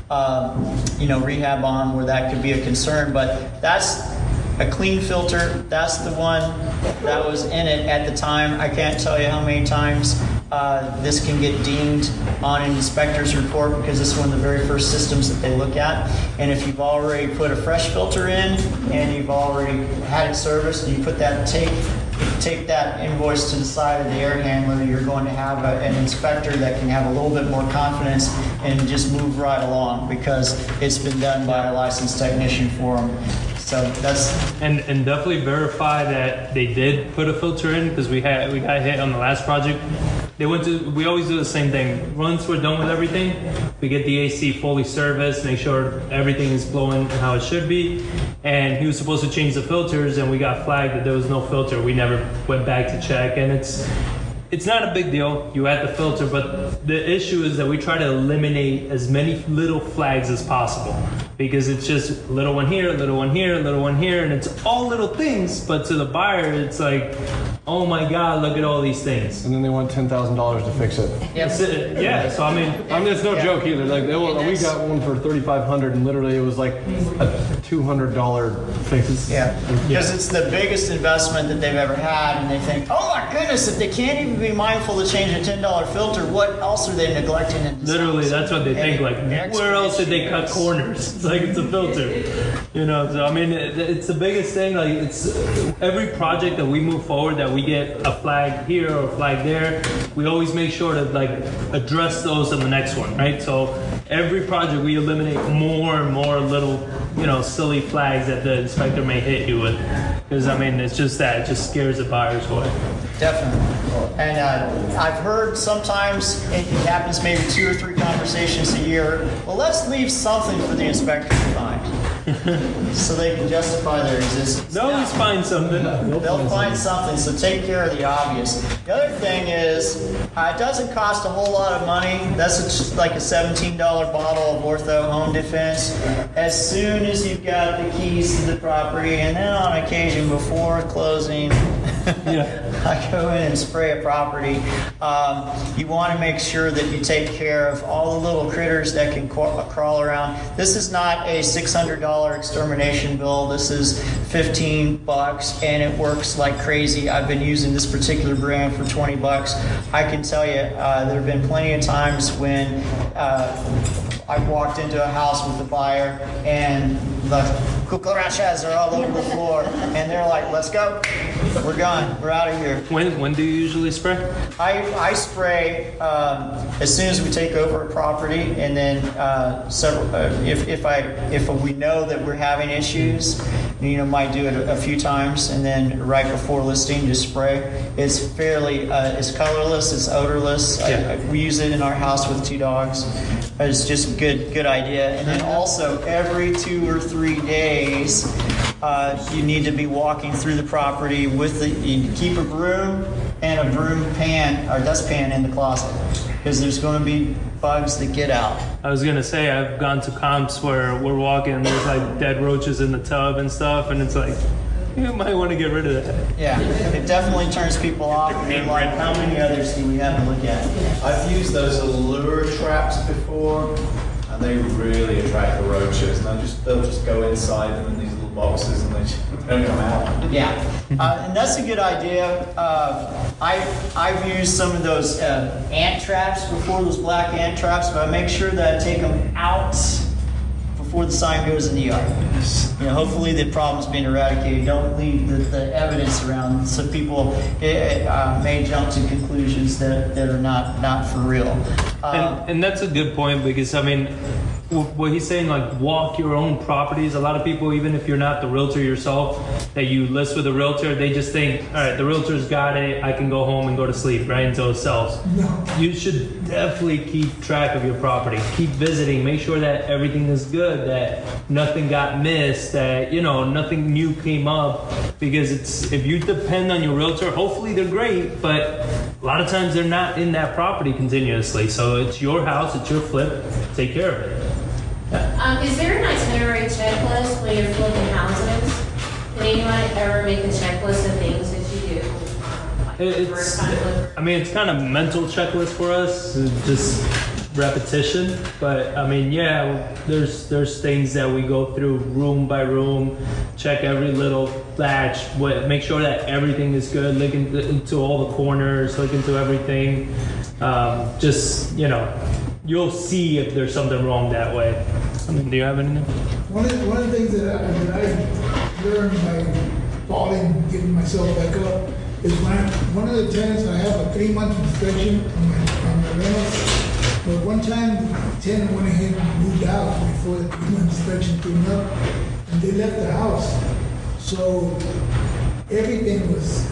um, you know, rehab on where that could be a concern. But that's a clean filter. That's the one that was in it at the time. I can't tell you how many times uh, this can get deemed on an inspector's report because this is one of the very first systems that they look at. And if you've already put a fresh filter in and you've already had it serviced and you put that tape, take that invoice to the side of the air handler, you're going to have a, an inspector that can have a little bit more confidence and just move right along because it's been done by a licensed technician for them. So that's And and definitely verify that they did put a filter in because we had we got hit on the last project. They went to we always do the same thing. Once we're done with everything, we get the A C fully serviced, make sure everything is blowing how it should be. And he was supposed to change the filters, and we got flagged that there was no filter. We never went back to check, and it's it's not a big deal. You add the filter, but the issue is that we try to eliminate as many little flags as possible because it's just little one here, little one here, little one here, and it's all little things. But to the buyer, it's like, oh my God, look at all these things. And then they want ten thousand dollars to fix it. That's it. Yeah. So I mean, I mean, it's no Yeah. joke either. Like, they will, And we that's- got one for thirty-five hundred, and literally it was like a two hundred dollars fixes. Yeah, because it's the biggest investment that they've ever had, and they think, oh my goodness, if they can't even be mindful to change a ten dollar filter, what else are they neglecting? In Literally, that's what they think. Like, And where else did they cut corners? It's like it's a filter, you know. So I mean, it, it's the biggest thing. Like, it's every project that we move forward, that we get a flag here or a flag there, we always make sure to like address those in the next one, right? So every project we eliminate more and more little, you know, silly flags that the inspector may hit you with. Because, I mean, it's just that. It just scares the buyers away. Definitely. And uh, I've heard sometimes it happens maybe two or three conversations a year. Well, let's leave something for the inspector to find. So they can justify their existence. They'll always find something. They'll, They'll find something, so take care of the obvious. The other thing is, uh, it doesn't cost a whole lot of money. That's just like a seventeen dollar bottle of Ortho Home Defense. As soon as you've got the keys to the property, and then on occasion before closing, yeah. I go in and spray a property. Um, you want to make sure that you take care of all the little critters that can crawl around. This is not a six hundred dollar extermination bill. This is fifteen bucks, and it works like crazy. I've been using this particular brand for twenty bucks. I can tell you, uh, there have been plenty of times when uh, I've walked into a house with a buyer and the cucarachas are all over the floor, and they're like, let's go. We're gone. We're out of here. When when do you usually spray? I, I spray um, as soon as we take over a property, and then uh, several. Uh, if if I if we know that we're having issues, you know, might do it a, a few times, and then right before listing, just spray. It's fairly uh, it's colorless, it's odorless. Yeah. I, I, we use it in our house with two dogs. It's just a good good idea. And then also every two or three days, uh, you need to be walking through the property with the. You keep a broom and a broom pan or dustpan in the closet, because there's going to be bugs that get out. I was gonna say, I've gone to comps where we're walking and there's like dead roaches in the tub and stuff, and it's like, you might want to get rid of that. Yeah, it definitely turns people off, and they're like, how many others do we have to look at? I've used those lure traps before, and they really attract the roaches. And they just they'll just go inside them in these little boxes, and they just don't come out. Yeah, uh, and that's a good idea. Uh, I I've used some of those uh, ant traps before, those black ant traps, but I make sure that I take them out before the sign goes in the yard. You know, hopefully the problem's being eradicated. Don't leave the, the evidence around, so people uh, may jump to conclusions that, that are not, not for real. Uh, and, and that's a good point, because I mean, what he's saying, like, walk your own properties. A lot of people, even if you're not the realtor yourself, that you list with a realtor, they just think, all right, the realtor's got it, I can go home and go to sleep, right, until it sells. No. You should definitely keep track of your property. Keep visiting. Make sure that everything is good, that nothing got missed, that, you know, nothing new came up. Because it's, if you depend on your realtor, hopefully they're great, but a lot of times they're not in that property continuously. So it's your house, it's your flip, take care of it. Um, is there an itinerary checklist when you're flipping houses? Did anyone ever make a checklist of things that you do? Um, like it's, I mean, it's kind of a mental checklist for us, just repetition. But I mean, yeah, there's there's things that we go through room by room, check every little latch, what, make sure that everything is good, look into, into all the corners, look into everything. Um, just, you know, you'll see if there's something wrong that way. I mean, do you have anything? One of the, one of the things that I, that I learned by falling, getting myself back up, is when I, one of the tenants, I have a three-month inspection on my, on my rentals. But one time, the tenant went ahead and moved out before the three-month inspection came up, and they left the house. So everything was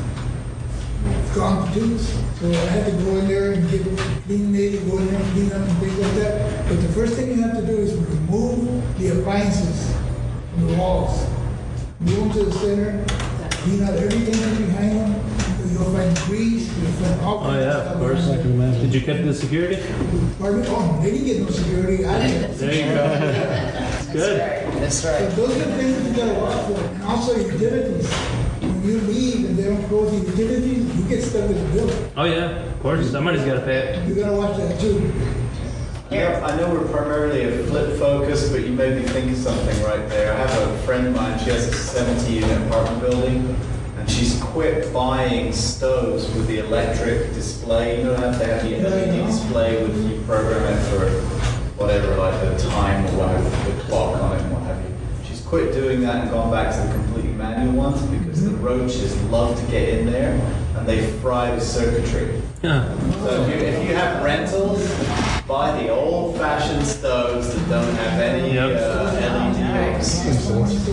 gone to deuce. So I had to go in there and get clean lady, go in there and clean up and things like that. But the first thing you have to do is remove the appliances from the walls. Move them to the center, clean out everything that's behind them. You'll find grease, you'll find all Oh yeah, of course. I can imagine. Did you get the security? Pardon me? Oh, they didn't get no security. I didn't. There you go. That's good. That's right. So those are the things that you gotta watch for. And also utilities. When you leave and they don't close the utilities, you get stuck with the bill. Oh yeah, of course. Somebody's got to pay it. You gotta watch that too. Here. I know we're primarily a flip focus, but you made me think of something right there. I have a friend of mine, she has a seventy unit apartment building, and she's quit buying stoves with the electric display. You know how they have the L E D display with you program it for whatever, like the time or whatever, the clock on it and what have you. She's quit doing that and gone back to the completely manual ones because the roaches love to get in there and they fry the circuitry. Yeah. So if you, if you have rentals, buy the old-fashioned stoves that don't have any Yep. uh, L E D.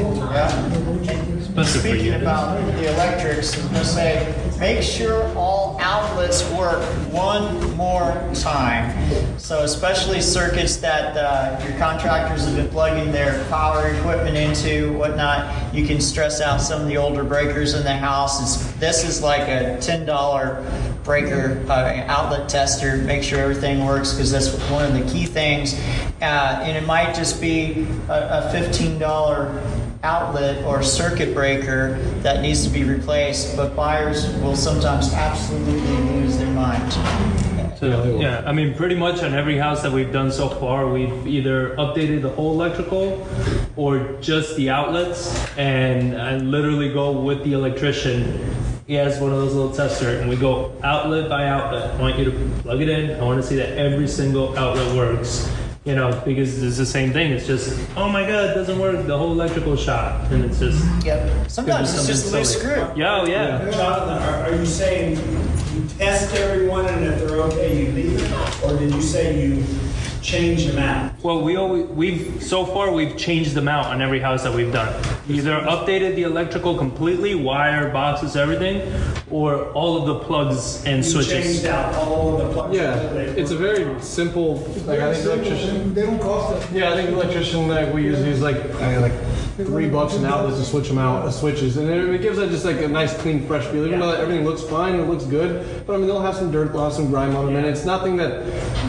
Yeah. Speaking about the electrics, I was going to say, make sure all outlets work one more time. So especially circuits that uh, your contractors have been plugging their power equipment into, whatnot, you can stress out some of the older breakers in the house. It's, this is like a ten dollar breaker uh, outlet tester. Make sure everything works because that's one of the key things. Uh, and it might just be a, a fifteen dollar outlet or circuit breaker that needs to be replaced, but buyers will sometimes absolutely lose their mind. So, yeah, I mean, pretty much on every house that we've done so far, we've either updated the whole electrical or just the outlets, and I literally go with the electrician. He has one of those little testers, and we go outlet by outlet. I want you to plug it in. I want to see that every single outlet works. You know, because it's the same thing. It's just, oh my God, it doesn't work. The whole electrical shot, and it's just. Yep. Sometimes it's just a loose screw. Yeah, oh, yeah. Yeah. Jonathan, are, are you saying you test everyone and if they're okay, you leave it? Or did you say you change them out? Well, we always we've so far we've changed them out on every house that we've done. Either updated the electrical completely, wire, boxes, everything, or all of the plugs and You switches. changed out all of the plugs. Yeah, it's a very simple, like I think electrician. They don't cost us. Yeah, I think the electrician that we use use like I mean, like three bucks an outlet to switch them out, uh, switches, and it, it gives it just like a nice, clean, fresh feel. Even though everything looks fine, it looks good, but I mean they'll have some dirt, they'll have some grime on them, and it's nothing that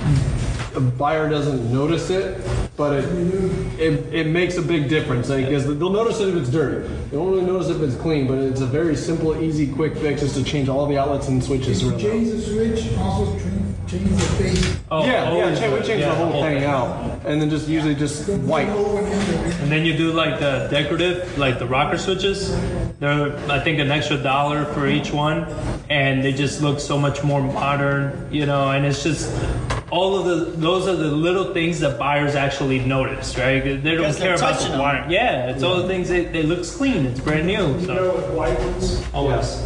a buyer doesn't notice it, but it it, it makes a big difference. Like, because they'll notice it if it's dirty. They won't really notice if it's clean, but it's a very simple, easy, quick fix just to change all the outlets and switches. If you change the switch, also change, change the face. Oh, yeah, always, yeah, change, we change yeah, the whole whole thing thing. out, and then just usually just white. And then you do like the decorative, like the rocker switches. They're, I think, an extra dollar for each one, and they just look so much more modern, you know. And it's just all of the those are the little things that buyers actually notice, right? They don't Because care they're about touching the them. wire. Yeah, it's all the things. It, it looks clean. It's brand new. You So know what white ones? always.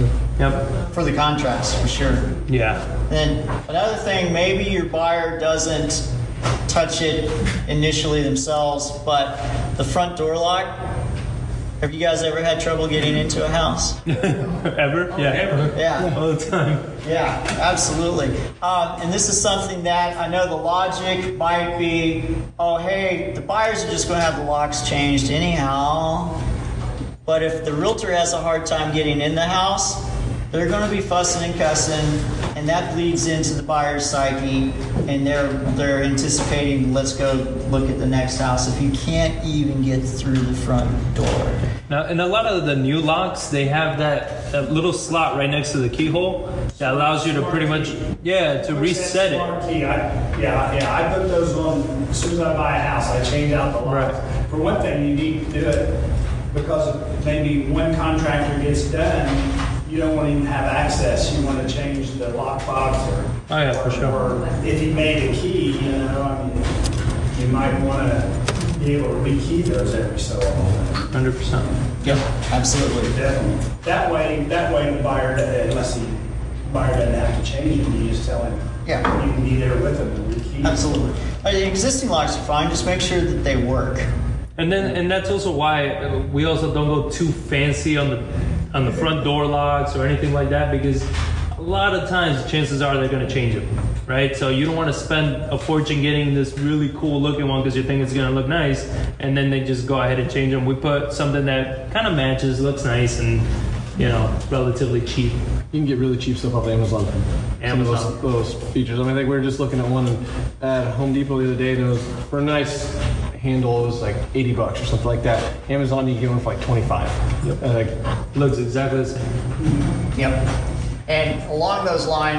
Yep. For the contracts, for sure. Yeah. Then another thing, maybe your buyer doesn't touch it initially themselves, but the front door lock. Have you guys ever had trouble getting into a house? Ever? Yeah. Ever. Yeah. All the time. Yeah, absolutely. Um, and this is something that I know the logic might be, oh, hey, the buyers are just going to have the locks changed anyhow. But if the realtor has a hard time getting in the house, they're going to be fussing and cussing, and that bleeds into the buyer's psyche, and they're they're anticipating, let's go look at the next house if you can't even get through the front door. Now, in a lot of the new locks, they have that, that little slot right next to the keyhole that allows you to pretty much, yeah, to reset it. Smart key. I, yeah, yeah. I put those on as soon as I buy a house. I change out the locks. Right. For one thing, you need to do it because maybe one contractor gets done. You don't want to even have access. You want to change the lockbox or, Oh, yeah, for sure. or if he made a key, you know, I mean, you might want to be able to rekey those every so often. one hundred percent. Yep, absolutely. Definitely. That way, that way the buyer, unless the buyer doesn't have to change it, you just tell him. Yeah. You can be there with him and rekey. Absolutely. Uh, The existing locks are fine. Just make sure that they work. And then, and that's also why we also don't go too fancy on the on the front door locks or anything like that, because a lot of times chances are they're going to change them, right? So you don't want to spend a fortune getting this really cool looking one because you think it's going to look nice, and then they just go ahead and change them. We put something that kind of matches, looks nice, and you know, relatively cheap. You can get really cheap stuff off Amazon. Amazon. Some of those, those features. I mean, I think we were just looking at one at Home Depot the other day, and it was for a nice handle. It was like eighty bucks or something like that. Amazon, you can get one for like twenty-five. Yep. And like, looks exactly the same. Yep. And along those lines,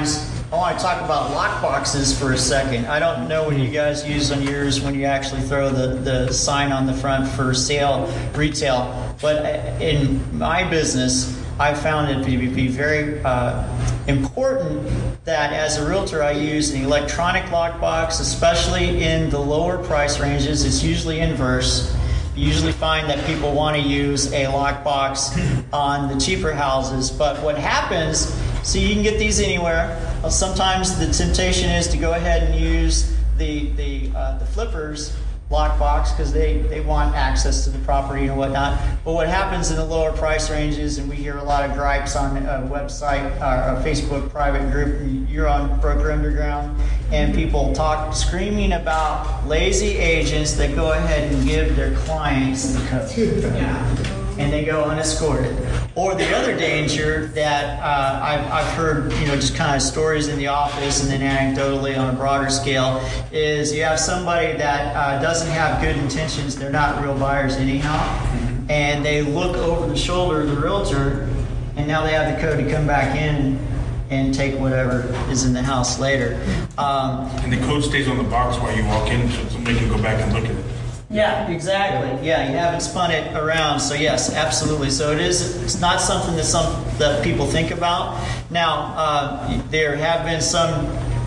I want to talk about lock boxes for a second. I don't know what you guys use on yours when you actually throw the, the sign on the front for sale, retail. But in my business, I found it to be very uh, important that as a realtor I use an electronic lockbox, especially in the lower price ranges. It's usually inverse. You usually find that people want to use a lockbox on the cheaper houses. But what happens, so you can get these anywhere. Sometimes the temptation is to go ahead and use the the, uh, the flippers lockbox because they, they want access to the property and whatnot. But what happens in the lower price ranges, and we hear a lot of gripes on a website or a Facebook private group, you're on Broker Underground, and people talk screaming about lazy agents that go ahead and give their clients the code. Yeah. And they go unescorted. Or the other danger that uh, I've, I've heard, you know, just kind of stories in the office and then anecdotally on a broader scale, is you have somebody that uh, doesn't have good intentions. They're not real buyers anyhow. And they look over the shoulder of the realtor, and now they have the code to come back in and take whatever is in the house later. Um, and the code stays on the box while you walk in, so somebody can go back and look at it. Yeah, exactly. Yeah, you haven't spun it around. So yes, absolutely. So it is. It's not something that some that people think about. Now, uh, there have been some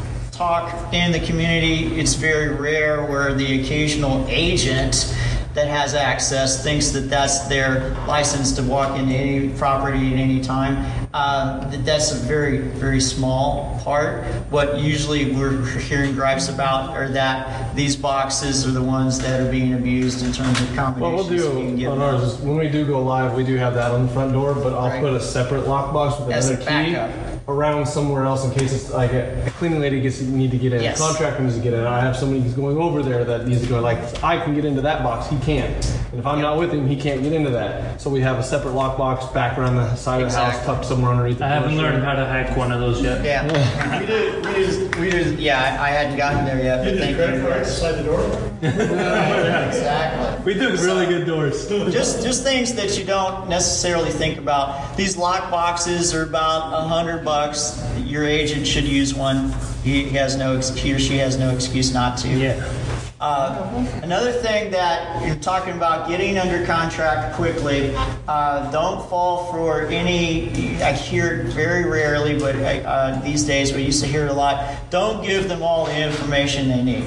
talk in the community. It's very rare where the occasional agent that has access thinks that that's their license to walk into any property at any time. Uh, that's a very, very small part. What usually we're hearing gripes about are that these boxes are the ones that are being abused in terms of accommodations. What we'll do on ours is when we do go live, we do have that on the front door, but I'll right. put a separate lockbox with another key around somewhere else in case it's like a, a cleaning lady gets need to get in, yes. a contractor needs to get in. I have somebody who's going over there that needs to go. Like I can get into that box, he can't. And if I'm yep. not with him, he can't get into that. So we have a separate lockbox back around the side exactly. of the house, tucked somewhere underneath the I haven't learned how to hack one of those yet. Yeah, we do. We do. We do. Yeah, I, I hadn't gotten there yet. You did credit card slide the door. Exactly. We do really good doors. Just, just things that you don't necessarily think about. These lock boxes are about a hundred bucks. Your agent should use one. He has no. He or she has no excuse not to. Yeah. Uh, another thing that you're talking about getting under contract quickly, uh, don't fall for any, I hear it very rarely, but uh, these days we used to hear it a lot, don't give them all the information they need.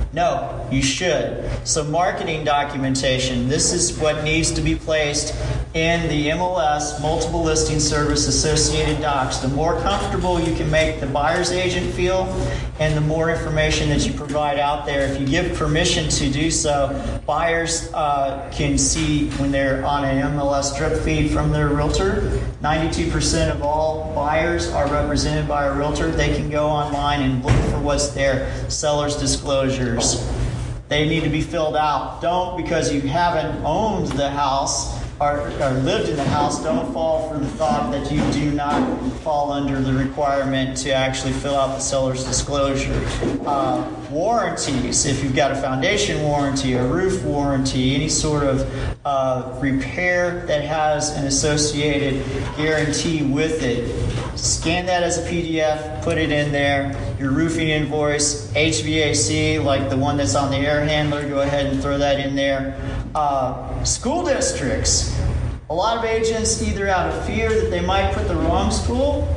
No, you should. So marketing documentation, this is what needs to be placed in the M L S, Multiple Listing Service Associated Docs. The more comfortable you can make the buyer's agent feel and the more information that you provide out there. If you give permission to do so, buyers uh, can see when they're on an M L S drip feed from their realtor. ninety-two percent of all buyers are represented by a realtor. They can go online and look for what's there. Seller's disclosures. They need to be filled out. Don't, because you haven't owned the house or, or lived in the house, don't fall for the thought that you do not fall under the requirement to actually fill out the seller's disclosure. Uh, warranties, if you've got a foundation warranty, a roof warranty, any sort of uh, repair that has an associated guarantee with it, scan that as a P D F, put it in there. Your roofing invoice, H V A C, like the one that's on the air handler, go ahead and throw that in there. Uh, school districts. A lot of agents, either out of fear that they might put the wrong school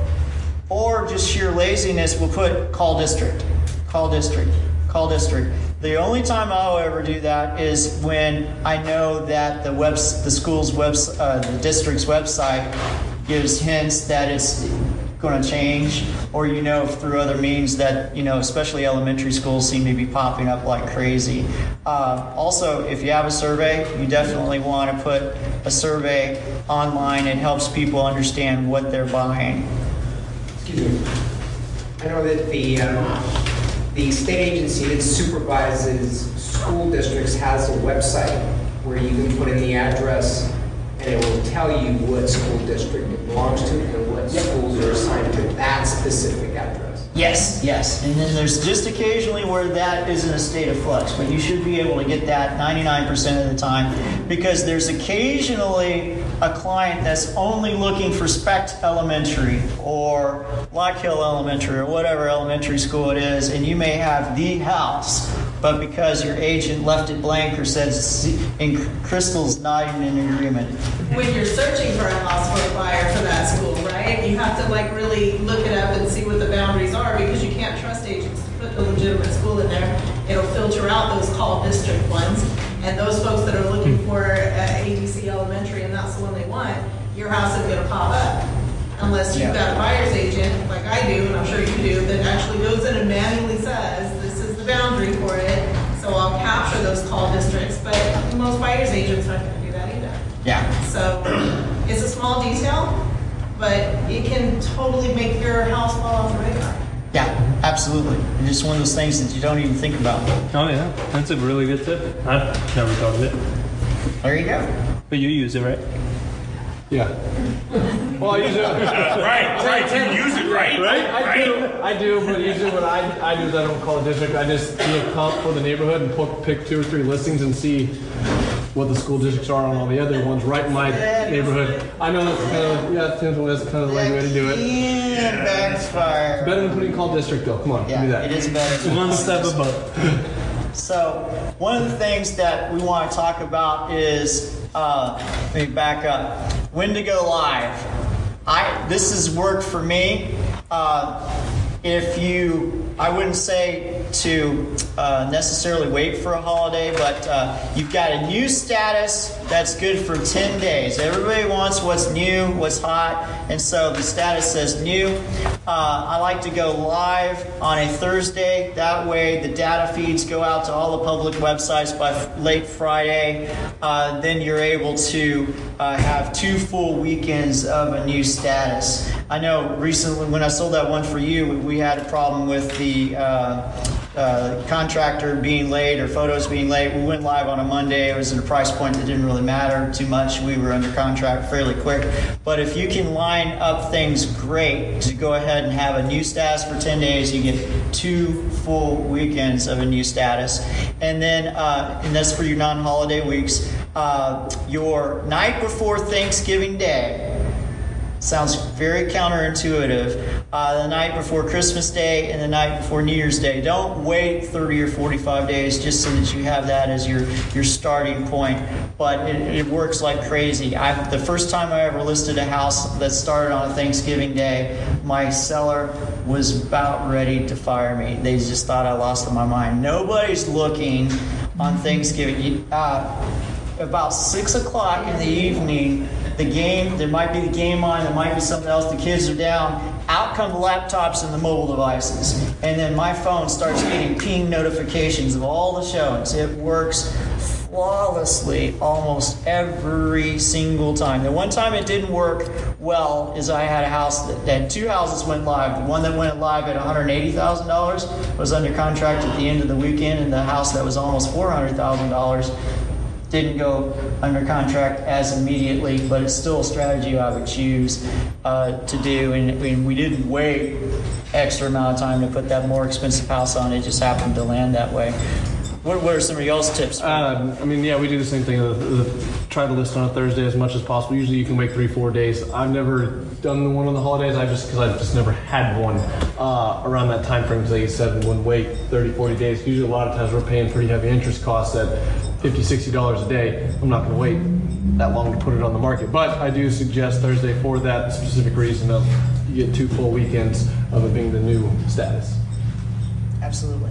or just sheer laziness, will put call district, call district, call district. The only time I'll ever do that is when I know that the web, the school's web, uh, the district's website gives hints that it's going to change, or you know through other means that, you know, especially elementary schools seem to be popping up like crazy. Uh, also, if you have a survey, you definitely want to put a survey online. It helps people understand what they're buying. Excuse me. I know that the um, the state agency that supervises school districts has a website where you can put in the address and it will tell you what school district it belongs to and what schools are assigned to that specific address. Yes, yes. And then there's just occasionally where that is in a state of flux, but you should be able to get that ninety-nine percent of the time, because there's occasionally a client that's only looking for Specht Elementary or Lock Hill Elementary or whatever elementary school it is, and you may have the house, but because your agent left it blank or says, and Crystal's nodding in agreement. When you're searching for a house for a buyer for that school, right, you have to like really look it up and see what the boundaries are, because you can't trust agents to put the legitimate school in there. It'll filter out those call district ones, and those folks that are looking for uh, A D C Elementary and that's the one they want, your house is going to pop up. Unless you've Yeah. got a buyer's agent, like I do, and I'm sure you do, that actually goes in and manually says, this is the boundary for it, so I'll capture those call districts, but most buyer's agents aren't going to do that either. Yeah. So it's a small detail, but it can totally make your house fall off the radar. Yeah, absolutely. It's just one of those things that you don't even think about. Oh yeah, that's a really good tip. I've never thought of it. There you go. But you use it, right? Yeah. Well, I use it. right, right. You use it, right? Right? I right. do. I do, but usually what I, I do is I don't call a district. I just do a comp for the neighborhood and pick, pick two or three listings and see what the school districts are on all the other ones right in my neighborhood. I know that's kind of, yeah, that's kind of the lazy way to do it. Yeah, backfire. Better than putting call district though. Come on, Yeah, do that. it is better. One step above. So one of the things that we want to talk about is, uh, let me back up, when to go live. I this has worked for me. Uh, if you, I wouldn't say to uh, necessarily wait for a holiday, but uh, you've got a new status that's good for ten days. Everybody wants what's new, what's hot, and so the status says new. Uh, I like to go live on a Thursday. That way the data feeds go out to all the public websites by f- late Friday. Uh, then you're able to uh, have two full weekends of a new status. I know recently when I sold that one for you, we, we had a problem with the uh, uh, contractor being late or photos being late. We went live on a Monday. It was at a price point that didn't really matter too much. We were under contract fairly quick. But if you can line up things great to go ahead and have a new status for ten days, you get two full weekends of a new status. And then, uh, and that's for your non-holiday weeks. Uh, your night before Thanksgiving Day, sounds very counterintuitive. Uh, the night before Christmas Day and the night before New Year's Day. Don't wait thirty or forty-five days just so that you have that as your, your starting point. But it, it works like crazy. I, the first time I ever listed a house that started on a Thanksgiving Day, my seller was about ready to fire me. They just thought I lost my mind. Nobody's looking on Thanksgiving. Uh, about six o'clock in the evening, the game, there might be the game on, there might be something else, the kids are down, out come the laptops and the mobile devices. And then my phone starts getting ping notifications of all the showings. It works flawlessly almost every single time. The one time it didn't work well is I had a house that, that two houses went live. The one that went live at one hundred eighty thousand dollars was under contract at the end of the weekend, and the house that was almost four hundred thousand dollars didn't go under contract as immediately, but it's still a strategy I would choose uh, to do. And, and we didn't wait extra amount of time to put that more expensive house on. It just happened to land that way. What, what are some of y'all's tips? Uh, I mean, yeah, we do the same thing. Uh, the, try to list on a Thursday as much as possible. Usually you can wait three, four days. I've never done the one on the holidays. I just, because I've just never had one uh, around that time frame. Because like you said, wouldn't wait thirty, forty days. Usually a lot of times we're paying pretty heavy interest costs at fifty, sixty dollars a day. I'm not going to wait that long to put it on the market. But I do suggest Thursday for that specific reason of you get two full weekends of it being the new status. Absolutely.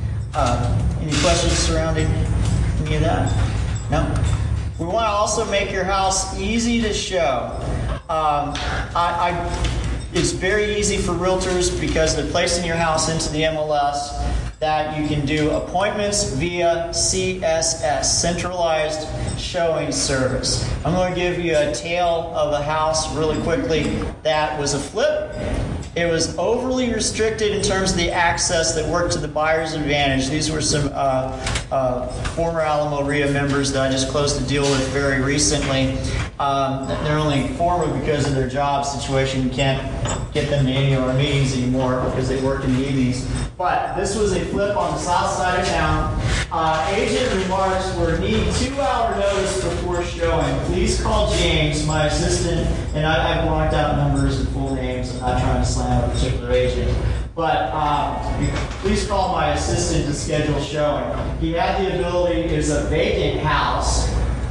Uh, any questions surrounding any of that? No? We want to also make your house easy to show. Um, I, I, it's very easy for realtors because they're placing your house into the M L S that you can do appointments via C S S, Centralized Showing Service. I'm going to give you a tale of a house really quickly that was a flip. It was overly restricted in terms of the access that worked to the buyer's advantage. These were some uh, uh, former Alamo R I A members that I just closed a deal with very recently. Uh, Um, they're only former because of their job situation. You can't get them to any of our meetings anymore because they work in the evenings. But this was a flip on the south side of town. Uh, agent remarks were need two-hour notice before showing. Please call James, my assistant, and I, I've blocked out numbers and full names. I'm not trying to slam a particular agent. But uh, please call my assistant to schedule showing. He had the ability, it was a vacant house.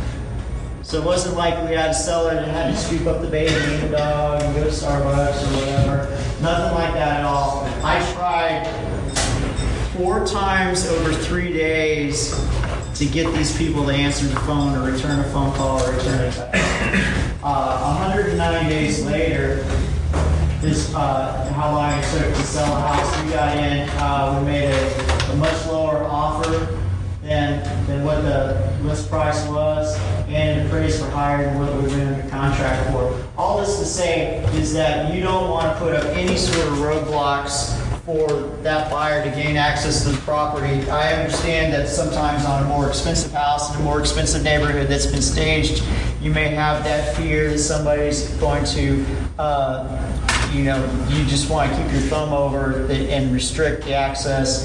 So it wasn't like we had a seller that had to scoop up the baby and the dog and go to Starbucks or whatever. Nothing like that at all. I tried four times over three days to get these people to answer the phone or return a phone call or return a text. Uh, one hundred nine days later, this uh, how long it took to sell a house. We got in, uh, we made a, a much lower offer than than what the list price was, and appraised for higher than what we went under contract for. All this to say is that you don't want to put up any sort of roadblocks for that buyer to gain access to the property. I understand that sometimes on a more expensive house in a more expensive neighborhood that's been staged, you may have that fear that somebody's going to uh, you know, you just want to keep your thumb over it and restrict the access.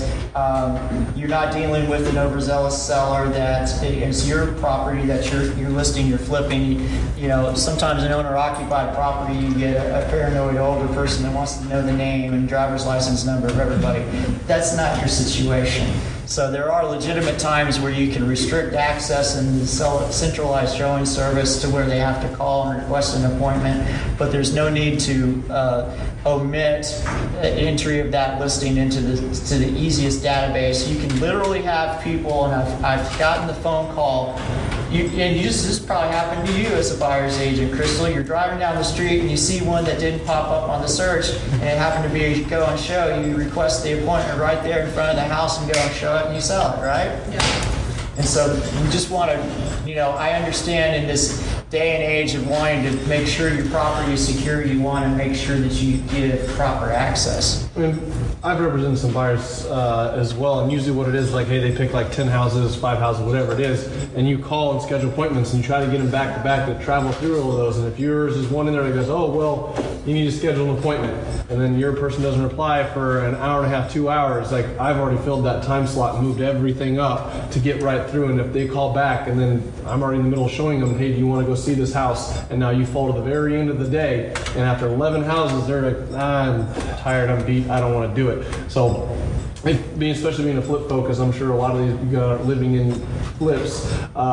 Um, you're not dealing with an overzealous seller that it's your property that you're, you're listing, you're flipping. You know, sometimes an owner-occupied property, you get a, a paranoid older person that wants to know the name and driver's license number of everybody. That's not your situation. So there are legitimate times where you can restrict access and sell a centralized showing service to where they have to call and request an appointment, but there's no need to uh, omit entry of that listing into the to the easiest database. You can literally have people, and I've, I've gotten the phone call, you, and you just, this probably happened to you as a buyer's agent, Crystal. You're driving down the street and you see one that didn't pop up on the search, and it happened to be a go and show. You request the appointment right there in front of the house and go and show it, and you sell it, right? Yeah. And so we just want to, you know, I understand in this day and age of wanting to make sure your property is secure, you want to make sure that you get proper access. I mean, I've represented some buyers uh, as well, and usually what it is, like, hey, they pick like ten houses, five houses, whatever it is, and you call and schedule appointments, and you try to get them back to back to travel through all of those, and if yours is one in there that goes, oh, well, you need to schedule an appointment, and then your person doesn't reply for an hour and a half, two hours, like, I've already filled that time slot and moved everything up to get right through, and if they call back, and then I'm already in the middle of showing them, hey, do you want to go see this house, and now you fall to the very end of the day, and after eleven houses, they're like, ah, I'm tired, I'm beat, I don't want to do it. So, it, being especially being a flip focus, I'm sure a lot of these you are living in flips,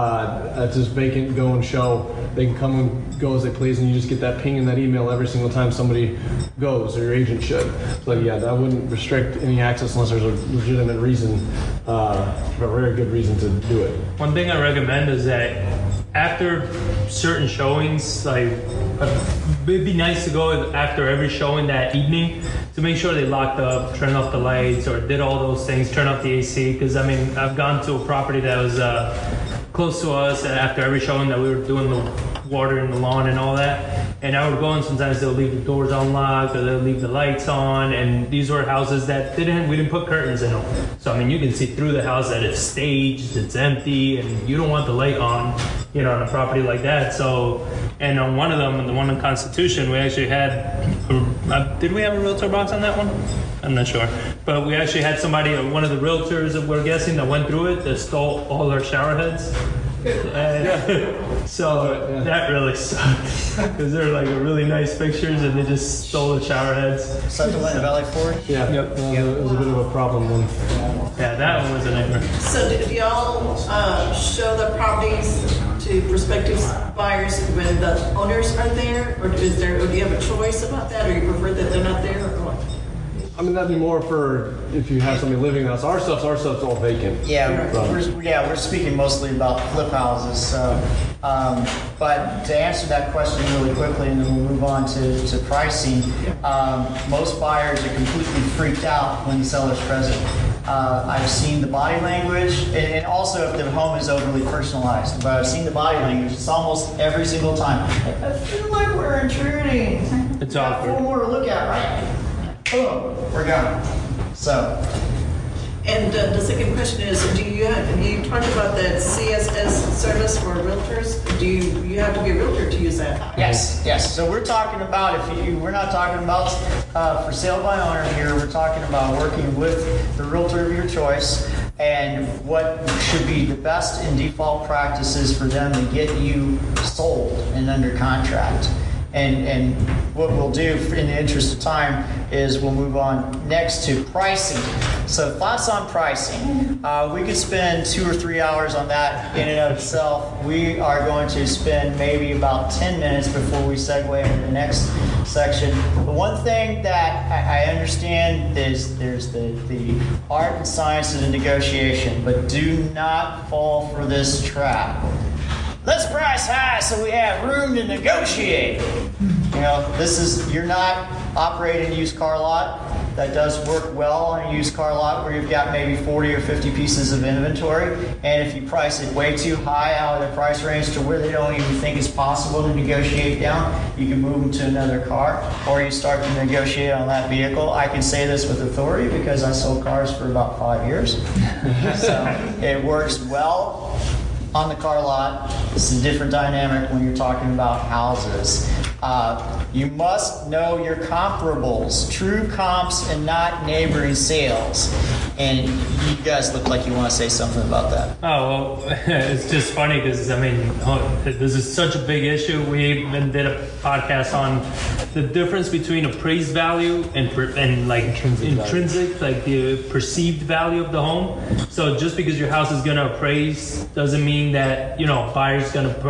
uh, just vacant, go and show. They can come and go as they please, and you just get that ping in that email every single time somebody goes, or your agent should. So yeah, that wouldn't restrict any access unless there's a legitimate reason, uh, a very good reason to do it. One thing I recommend is that after certain showings, like it'd be nice to go after every showing that evening to make sure they locked up, turned off the lights, or did all those things, turn off the A C. Because I mean, I've gone to a property that was uh, close to us, and after every showing that we were doing the watering the lawn and all that, and I would go and sometimes they'll leave the doors unlocked or they'll leave the lights on, and these were houses that didn't, we didn't put curtains in them. So I mean, you can see through the house that it's staged, it's empty, and you don't want the light on, you know, on a property like that. So, and on one of them, the one in Constitution, we actually had, a, did we have a realtor box on that one? I'm not sure. But we actually had somebody, one of the realtors that we're guessing, that went through it, that stole all our shower heads. And yeah. So yeah. That really sucked because they're like really nice pictures, and they just stole the shower heads. Sutherland Valley Forge? Yeah, yep. Uh, yep. It was a bit of a problem one. Yeah, that one was a nightmare. So do, do y'all uh, show the properties to prospective buyers when the owners are there, or is there? Or do you have a choice about that, or you prefer that they're not there, or what? I mean, that'd be more for if you have somebody living in the house. Our stuff's, our stuff's all vacant. Yeah, so. we're, yeah, we're speaking mostly about flip houses. So, um, but to answer that question really quickly, and then we'll move on to, to pricing, um, most buyers are completely freaked out when the seller's present. Uh, I've seen the body language, and, and also if the home is overly personalized, but I've seen the body language. It's almost every single time. I feel like we're intruding. It's got awkward. four more to look at, right? Boom, we're going. So, And uh, the second question is, do you have, you talked about that C S S service for realtors. Do you, you have to be a realtor to use that? Yes, yes. So we're talking about, if you, we're not talking about uh, for sale by owner here, we're talking about working with the realtor of your choice and what should be the best and default practices for them to get you sold and under contract. And, and what we'll do in the interest of time is we'll move on next to pricing. So thoughts on pricing. Uh, we could spend two or three hours on that in and of itself. We are going to spend maybe about ten minutes before we segue into the next section. The one thing that I, I understand is there's the, the art and science of the negotiation, but do not fall for this trap. Let's price high so we have room to negotiate. You know, this is, you're not operating a used car lot. That does work well on a used car lot where you've got maybe forty or fifty pieces of inventory. And if you price it way too high out of the price range to where they don't even think it's possible to negotiate down, you can move them to another car or you start to negotiate on that vehicle. I can say this with authority because I sold cars for about five years. So it works well on the car lot. It's a different dynamic when you're talking about houses. Uh, you must know your comparables, true comps and not neighboring sales. And you guys look like you want to say something about that. Oh, well, it's just funny because, I mean, this is such a big issue. We even did a podcast on the difference between appraised value and, and like intrinsic, intrinsic like the perceived value of the home. So just because your house is going to appraise doesn't mean that, you know, buyer's going to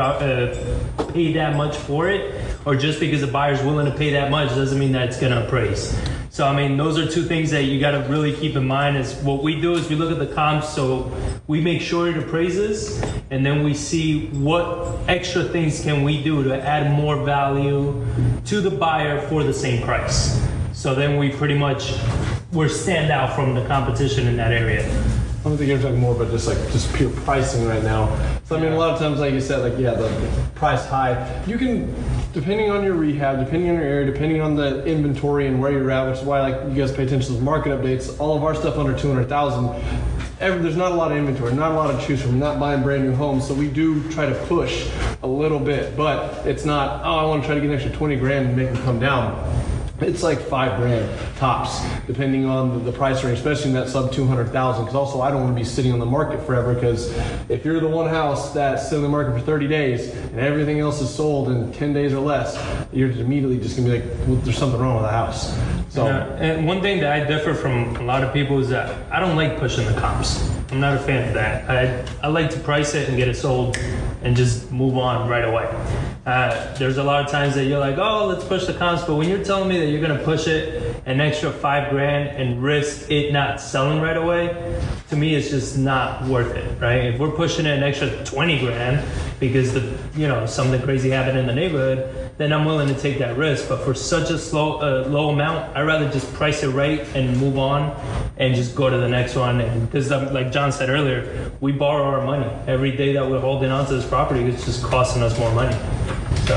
uh, pay that much for it. Or just because a buyer's willing to pay that much doesn't mean that it's going to appraise. So, I mean, those are two things that you got to really keep in mind. Is what we do is we look at the comps, so we make sure it appraises, and then we see what extra things can we do to add more value to the buyer for the same price. So then we pretty much, we're stand out from the competition in that area. I don't think you're talking more about just like just pure pricing right now. So I mean, a lot of times, like you said, like yeah, the, the price high. You can, depending on your rehab, depending on your area, depending on the inventory and where you're at, which is why like you guys pay attention to those market updates. All of our stuff under two hundred thousand. There's not a lot of inventory, not a lot to choose from. Not buying brand new homes, so we do try to push a little bit, but it's not. Oh, I want to try to get an extra twenty grand and make them come down. It's like five grand tops, depending on the, the price range, especially in that sub two hundred thousand. Because also, I don't want to be sitting on the market forever. Because if you're the one house that's sitting on the market for thirty days and everything else is sold in ten days or less, you're just immediately just gonna be like, well, there's something wrong with the house. So, yeah, and one thing that I differ from a lot of people is that I don't like pushing the comps. I'm not a fan of that. I I like to price it and get it sold, and just move on right away. Uh, there's a lot of times that you're like, oh, let's push the comps, but when you're telling me that you're gonna push it an extra five grand and risk it not selling right away, to me it's just not worth it, right? If we're pushing it an extra twenty grand because the you know something crazy happened in the neighborhood, then I'm willing to take that risk. But for such a slow uh, low amount, I'd rather just price it right and move on and just go to the next one. And because like John said earlier, we borrow our money every day that we're holding on to this property. It's just costing us more money. So,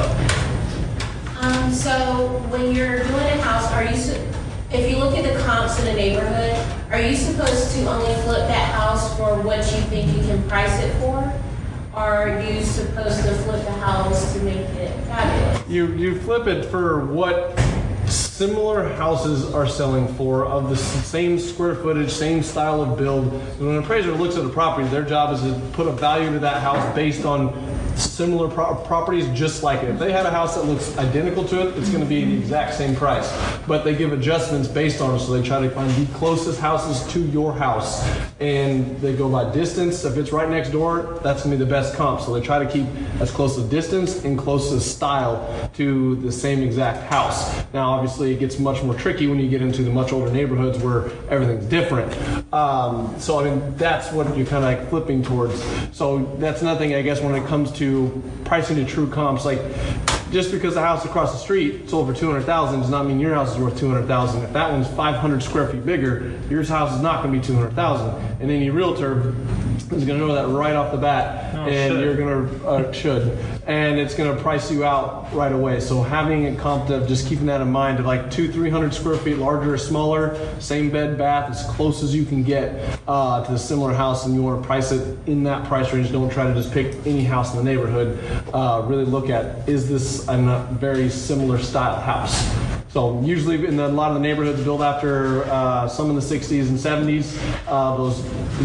um, so when you're doing a house, are you, su- if you look at the comps in the neighborhood, are you supposed to only flip that house for what you think you can price it for? Or are you supposed to flip the house to make it fabulous? You you flip it for what similar houses are selling for, of the same square footage, same style of build. When an appraiser looks at a property, their job is to put a value to that house based on similar pro- properties just like it. If they have a house that looks identical to it, it's going to be the exact same price. But they give adjustments based on it, so they try to find the closest houses to your house. And they go by distance. If it's right next door, that's going to be the best comp. So they try to keep as close as distance and close as style to the same exact house. Now, obviously, it gets much more tricky when you get into the much older neighborhoods where everything's different. Um, so, I mean, that's what you're kind of like flipping towards. So that's nothing, I guess, when it comes to pricing to true comps. Like, just because the house across the street sold for two hundred thousand does not mean your house is worth two hundred thousand. If that one's five hundred square feet bigger, your house is not going to be two hundred thousand. And any realtor It's going to know that right off the bat, Oh, and should. you're going to uh, should, and it's going to price you out right away. So having it comped up, just keeping that in mind, of like two, three hundred square feet, larger or smaller, same bed, bath, as close as you can get uh, to a similar house, and you want to price it in that price range. Don't try to just pick any house in the neighborhood. Uh, really look at, is this a very similar style house? So usually in the, a lot of the neighborhoods built after uh, some in the sixties and seventies, uh, those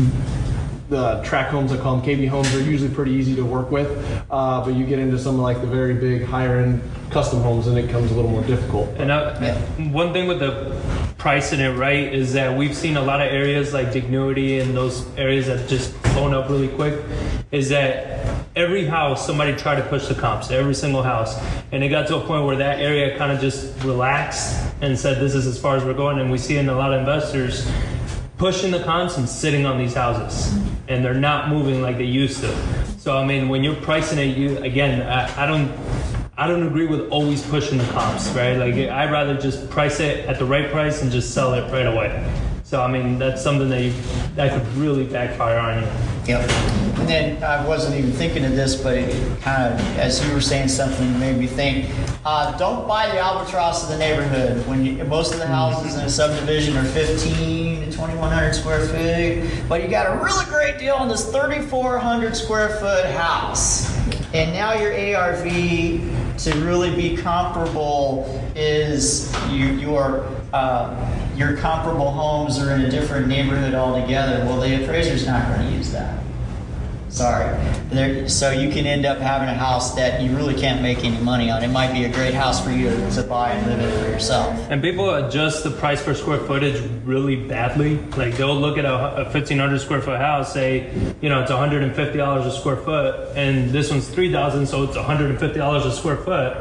the tract homes, I call them K B homes, are usually pretty easy to work with. Uh, but you get into some of like the very big higher end custom homes and it becomes a little more difficult. And I, one thing with the pricing it right is that we've seen a lot of areas like Dignity and those areas that just blown up really quick, is that every house somebody tried to push the comps, every single house, and it got to a point where that area kind of just relaxed and said this is as far as we're going. And we see in a lot of investors pushing the comps and sitting on these houses, and they're not moving like they used to. So I mean, when you're pricing it, you again, I, I don't, I don't agree with always pushing the comps, right? Like I'd rather just price it at the right price and just sell it right away. So I mean, that's something that you that could really backfire on you. Yep. And then I wasn't even thinking of this, but it kind of, as you were saying something, made me think. Uh, don't buy the albatross of the neighborhood. When you, most of the houses in a subdivision are fifteen to twenty-one hundred square feet, but you got a really great deal on this thirty-four hundred square foot house, and now your A R V to really be comparable is you, your uh, your comparable homes are in a different neighborhood altogether. Well, the appraiser's not going to use that. Sorry. There, so you can end up having a house that you really can't make any money on. It might be a great house for you to, to buy and live in for yourself. And people adjust the price per square footage really badly. Like they'll look at a, a fifteen hundred square foot house, say, you know, it's one hundred fifty dollars a square foot, and this one's three thousand dollars, so it's one hundred fifty dollars a square foot.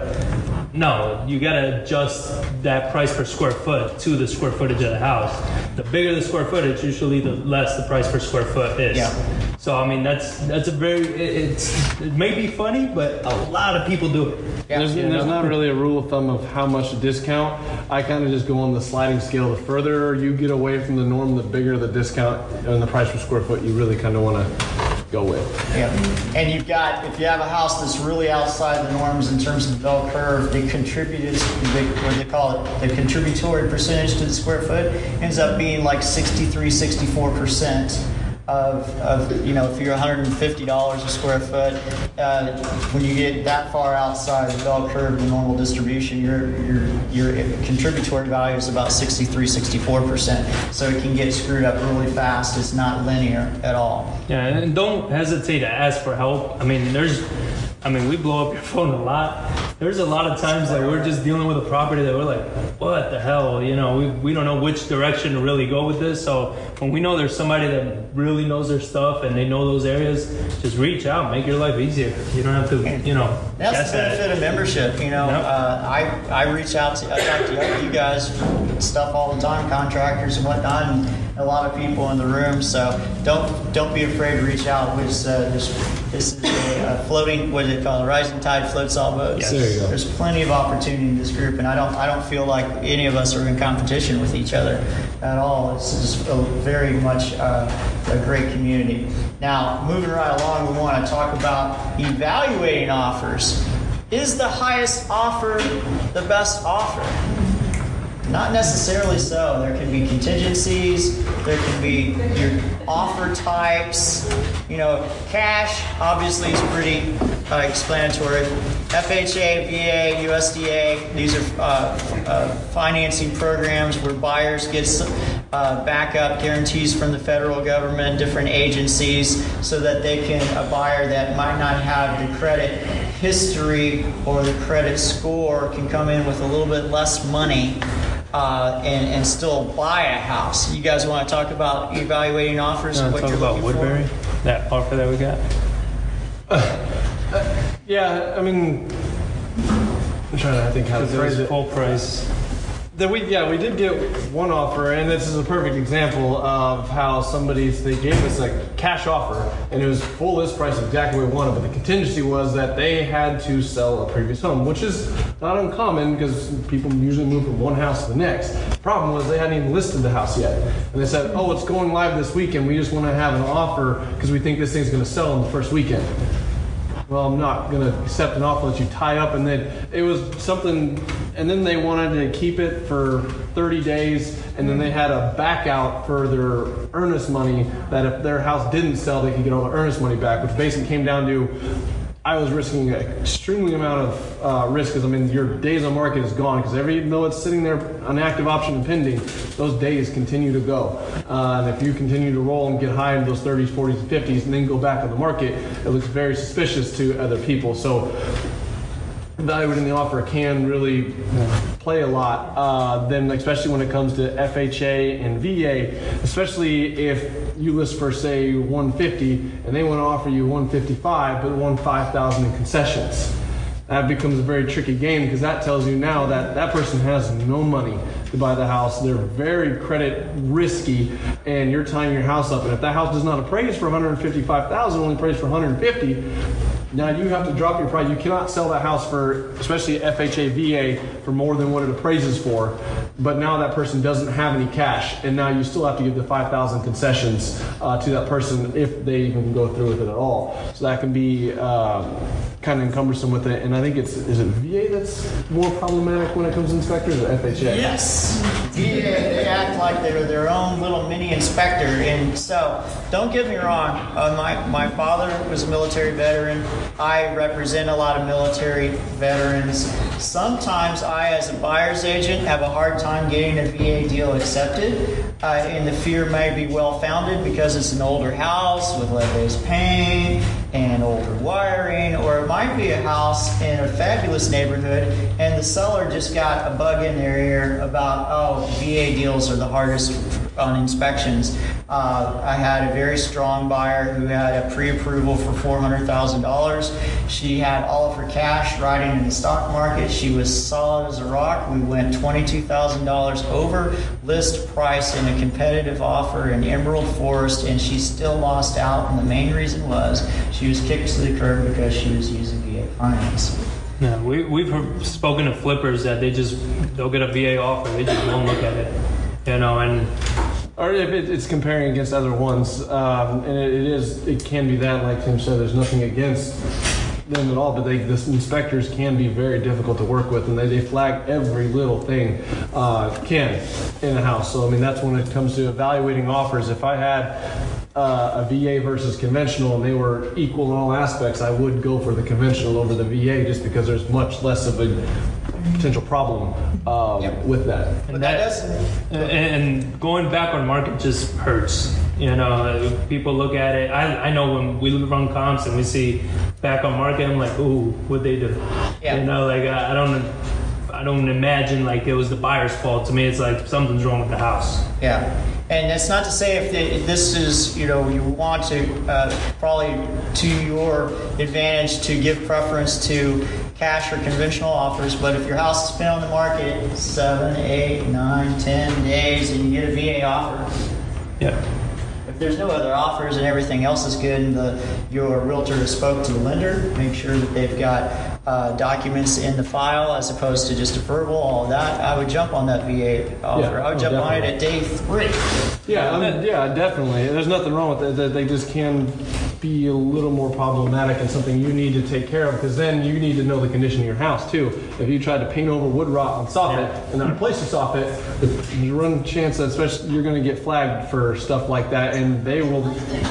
No, you gotta adjust that price per square foot to the square footage of the house. The bigger the square footage, usually the less the price per square foot is. Yeah. So I mean, that's that's a very it, it's it may be funny, but a lot of people do it. Yeah. There's, You know? there's not really a rule of thumb of how much to discount. I kind of just go on the sliding scale. The further you get away from the norm, the bigger the discount and the price per square foot you really kind of want to go with. Yeah. And you've got, if you have a house that's really outside the norms in terms of the bell curve, the contributed, what they call it, the contributory percentage to the square foot ends up being like sixty-three, sixty-four percent. Of, of, you know, if you're one hundred fifty dollars a square foot, uh, when you get that far outside of the bell curve, the normal distribution, your your your contributory value is about sixty-three, sixty-four percent. So it can get screwed up really fast. It's not linear at all. Yeah, and don't hesitate to ask for help. I mean, there's, I mean, we blow up your phone a lot. There's a lot of times that we're just dealing with a property that we're like, what the hell? You know, we, we don't know which direction to really go with this. So when we know there's somebody that really knows their stuff and they know those areas, just reach out, make your life easier. You don't have to, you know, That's guess the at it. benefit of membership. You know, Yep. uh, I I reach out to I talk to you guys stuff all the time, contractors and whatnot, and a lot of people in the room. So don't don't be afraid to reach out. This uh, this this is a, a floating, what is it called? A rising tide floats all boats. Yes. There you go. There's plenty of opportunity in this group, and I don't I don't feel like any of us are in competition with each other at all. It's just a very much uh, a great community. Now, moving right along, we want to talk about evaluating offers. Is the highest offer the best offer? Not necessarily so. There can be contingencies. There can be your offer types. You know, cash obviously is pretty uh, explanatory. F H A, V A, U S D A, these are uh, uh, financing programs where buyers get uh, backup guarantees from the federal government, different agencies, so that they can, a buyer that might not have the credit history or the credit score can come in with a little bit less money uh, and, and still buy a house. You guys want to talk about evaluating offers? You and wanna what talk you're about looking Woodbury, for? that offer that we got? Yeah, I mean, I'm trying to think how to Because phrase there's it. full price. That we yeah we did get one offer, and this is a perfect example of how somebody's they gave us a cash offer, and it was full list price exactly what we wanted, but the contingency was that they had to sell a previous home, which is not uncommon because people usually move from one house to the next. The problem was they hadn't even listed the house yet, and they said, oh, it's going live this weekend, we just want to have an offer because we think this thing's going to sell in the first weekend. Well, I'm not going to accept an offer that you tie up. And then it was something, and then they wanted to keep it for thirty days, and then they had a back out for their earnest money that if their house didn't sell, they could get all the earnest money back, which basically came down to I was risking an extremely amount of uh, risk because, I mean, your days on market is gone because every, though it's sitting there, an active option and pending, those days continue to go. Uh, and if you continue to roll and get high in those thirties, forties, and fifties and then go back on the market, it looks very suspicious to other people. So evaluating the offer can really play a lot, uh, then especially when it comes to F H A and V A, especially if you list for say one fifty and they want to offer you one fifty-five but want five thousand in concessions. That becomes a very tricky game because that tells you now that that person has no money to buy the house. They're very credit risky, and you're tying your house up. And if that house does not appraise for one fifty-five thousand, only appraised for one fifty, now you have to drop your price. You cannot sell that house for, especially F H A, V A, for more than what it appraises for. But now that person doesn't have any cash, and now you still have to give the five thousand concessions uh, to that person if they even go through with it at all. So that can be uh, kind of cumbersome with it. And I think it's, is it V A that's more problematic when it comes to inspectors, or F H A? Yes. V A, they act like they're their own little mini inspector. And so, don't get me wrong, uh, my, my father was a military veteran. I represent a lot of military veterans. Sometimes I, as a buyer's agent, have a hard time getting a V A deal accepted. Uh, and the fear may be well-founded because it's an older house with lead-based paint and older wiring, or it might be a house in a fabulous neighborhood and the seller just got a bug in their ear about, oh, V A deals are the hardest on inspections. Uh, I had a very strong buyer who had a pre-approval for four hundred thousand dollars. She had all of her cash riding in the stock market. She was solid as a rock. We went twenty-two thousand dollars over list price in a competitive offer in Emerald Forest, and she still lost out. And the main reason was she was kicked to the curb because she was using V A finance. Yeah, we, we've heard, spoken to flippers that they just, they'll get a V A offer, they just won't look at it, you know, and... Or if it, it's comparing against other ones, um, and it, it is, it can be that, like Tim said, there's nothing against them at all, but they, the inspectors can be very difficult to work with, and they, they flag every little thing uh, can in a house. So, I mean, that's when it comes to evaluating offers. If I had uh, a V A versus conventional and they were equal in all aspects, I would go for the conventional over the V A just because there's much less of a potential problem uh, yep. with that. And, that, and going back on market just hurts. You know, people look at it. I, I know when we run comps and we see back on market, I'm like, ooh, what'd they do? Yeah. You know, like I, I don't, I don't imagine like it was the buyer's fault. To me, it's like something's wrong with the house. Yeah, and that's not to say if, they, if this is, you know, you want to uh, probably to your advantage to give preference to cash or conventional offers, but if your house has been on the market seven, eight, nine, ten days and you get a V A offer, yeah. If there's no other offers and everything else is good, and the, your realtor spoke to the lender, make sure that they've got uh, documents in the file as opposed to just a verbal, all of that, I would jump on that V A offer. Yeah, I would oh, jump definitely. on it at day three. Yeah, I mean, yeah, definitely. There's nothing wrong with it. They just can be a little more problematic and something you need to take care of, because then you need to know the condition of your house too. If you tried to paint over wood rot on soffit yeah. and not replace the soffit, you run a chance that especially you're going to get flagged for stuff like that, and they will.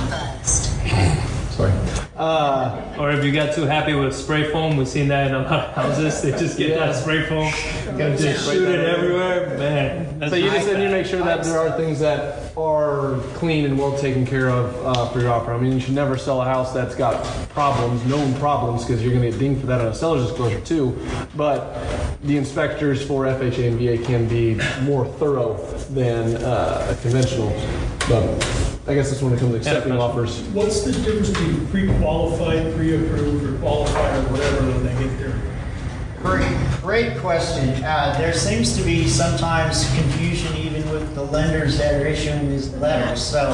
Sorry. Uh, or if you got too happy with spray foam, we've seen that in a lot of houses. They just get yeah. that spray foam and just shoot it everywhere. Man. So you just need to make sure that there are things that are clean and well taken care of uh, for your offer. I mean, you should never sell a house that's got problems, known problems, because you're going to get dinged for that on a seller's disclosure too. But the inspectors for F H A and V A can be more thorough than uh, a conventional. But I guess that's when it comes to accepting yeah, offers. What's the difference between pre-qualified, pre-approved, or qualified, or whatever when they get there? Great, great question. Uh, there seems to be sometimes confusion even with the lenders that are issuing these letters. So,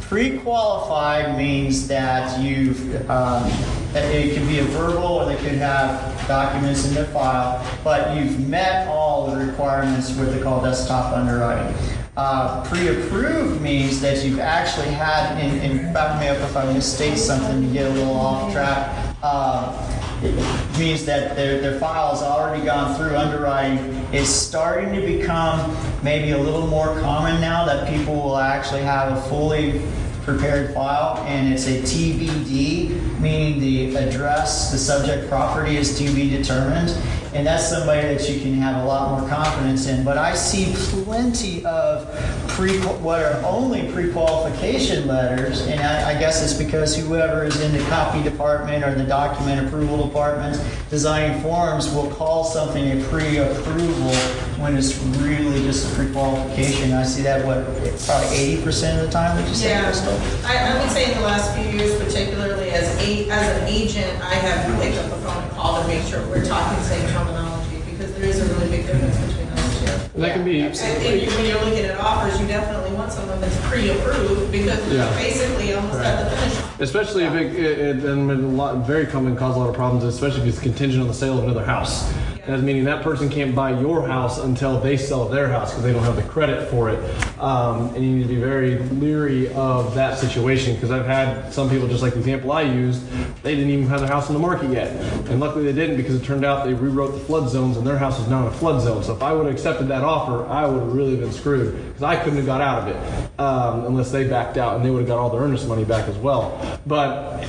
pre-qualified means that you've, um, it can be a verbal or they could have documents in their file, but you've met all the requirements what they call desktop underwriting. Uh, pre-approved means that you've actually had, in, in back me up if I misstate something to get a little off track. Uh, It means that their, their file has already gone through underwriting. It's starting to become maybe a little more common now that people will actually have a fully prepared file, and it's a T B D, meaning the address, the subject property is to be determined, and that's somebody that you can have a lot more confidence in. But I see plenty of pre what are only pre-qualification letters, and I, I guess it's because whoever is in the copy department or the document approval department designing forms will call something a pre-approval when it's really just a pre-qualification. I see that, what, probably eighty percent of the time, would you say, Yeah. Crystal? I, I would say in the last few years, particularly as a, as an agent, I have picked up the phone and called to make sure we're talking same terminology, because there is a really big difference between those two. That can be. I think when you're looking at offers, you definitely want someone that's pre-approved, because Yeah. it's basically almost at the finish line. Especially if it, it, it and a lot, very common, cause a lot of problems, especially if it's contingent on the sale of another house. That's meaning that person can't buy your house until they sell their house because they don't have the credit for it. Um, and you need to be very leery of that situation, because I've had some people, just like the example I used, they didn't even have their house on the market yet. And luckily they didn't, because it turned out they rewrote the flood zones and their house is now in a flood zone. So if I would have accepted that offer, I would have really been screwed, because I couldn't have got out of it um, unless they backed out, and they would have got all their earnest money back as well. But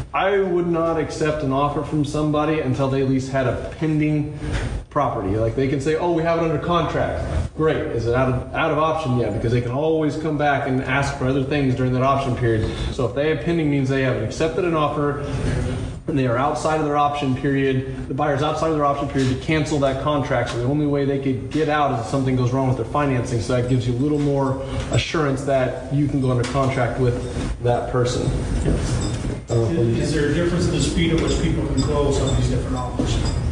I would not accept an offer from somebody until they at least had a pending property. Like, they can say, oh, we have it under contract. Great. Is it out of out of option yet? Because they can always come back and ask for other things during that option period. So if they have pending, means they haven't accepted an offer and they are outside of their option period, the buyer's outside of their option period to cancel that contract. So the only way they could get out is if something goes wrong with their financing. So that gives you a little more assurance that you can go under contract with that person. Uh, Is there a difference in the speed at which people can close on these different offers?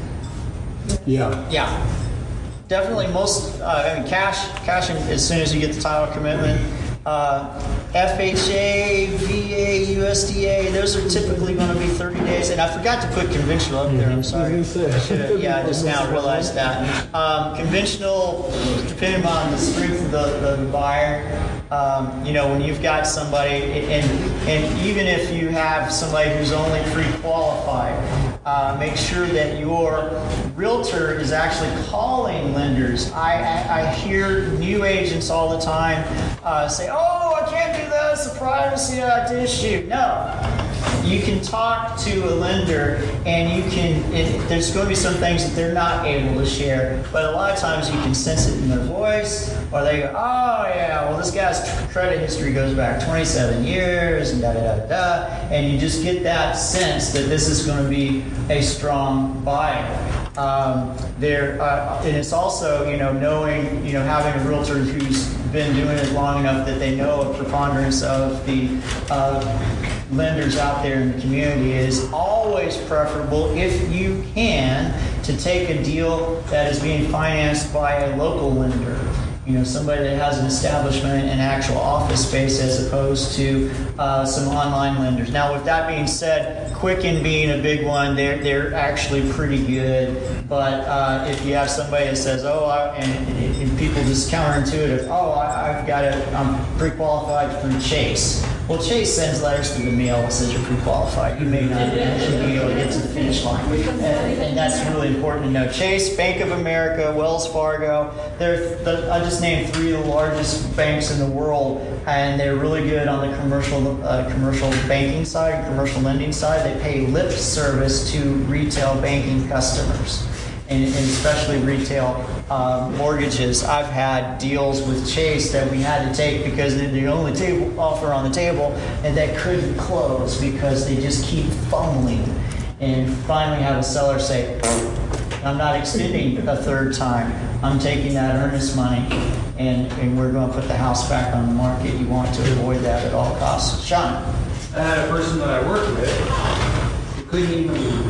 Yeah. Yeah. Definitely most, uh, I mean, cash, cash as soon as you get the title commitment. Uh, F H A, V A, U S D A, those are typically going to be thirty days. And I forgot to put conventional up there, I'm sorry. I was going to say. Yeah, I just now realized that. Um, conventional, depending on the strength of the, the buyer, um, you know, when you've got somebody, and, and even if you have somebody who's only pre-qualified, Uh, make sure that your realtor is actually calling lenders. I, I, I hear new agents all the time uh, say, oh, I can't do that, it's a Privacy Act issue. No. You can talk to a lender, and you can, it, there's going to be some things that they're not able to share, but a lot of times you can sense it in their voice, or they go, oh yeah, well this guy's credit history goes back twenty-seven years, and da da da da da, and you just get that sense that this is going to be a strong buyer. Um, there, uh, and it's also, you know, knowing, you know, having a realtor who's been doing it long enough that they know a preponderance of the uh, lenders out there in the community is always preferable, if you can, to take a deal that is being financed by a local lender. You know, somebody that has an establishment and actual office space, as opposed to uh, some online lenders. Now, with that being said, Quicken being a big one, they're they're actually pretty good. But uh, if you have somebody that says, "Oh," I, and, and people just counterintuitive, "Oh, I, I've got it. I'm pre-qualified through Chase." Well, Chase sends letters through the mail that says you're pre-qualified. You may not actually be able to get to the finish line. And, and that's really important to know. Chase, Bank of America, Wells Fargo, they're, the, I just named three of the largest banks in the world, and they're really good on the commercial uh, commercial banking side and commercial lending side. They pay lip service to retail banking customers, and, and especially retail uh, mortgages. I've had deals with Chase that we had to take because they're the only table offer on the table, and that couldn't close because they just keep fumbling. And finally had a seller say, I'm not extending a third time. I'm taking that earnest money, and, and we're going to put the house back on the market. You want to avoid that at all costs. Sean? I had a person that I worked with who couldn't even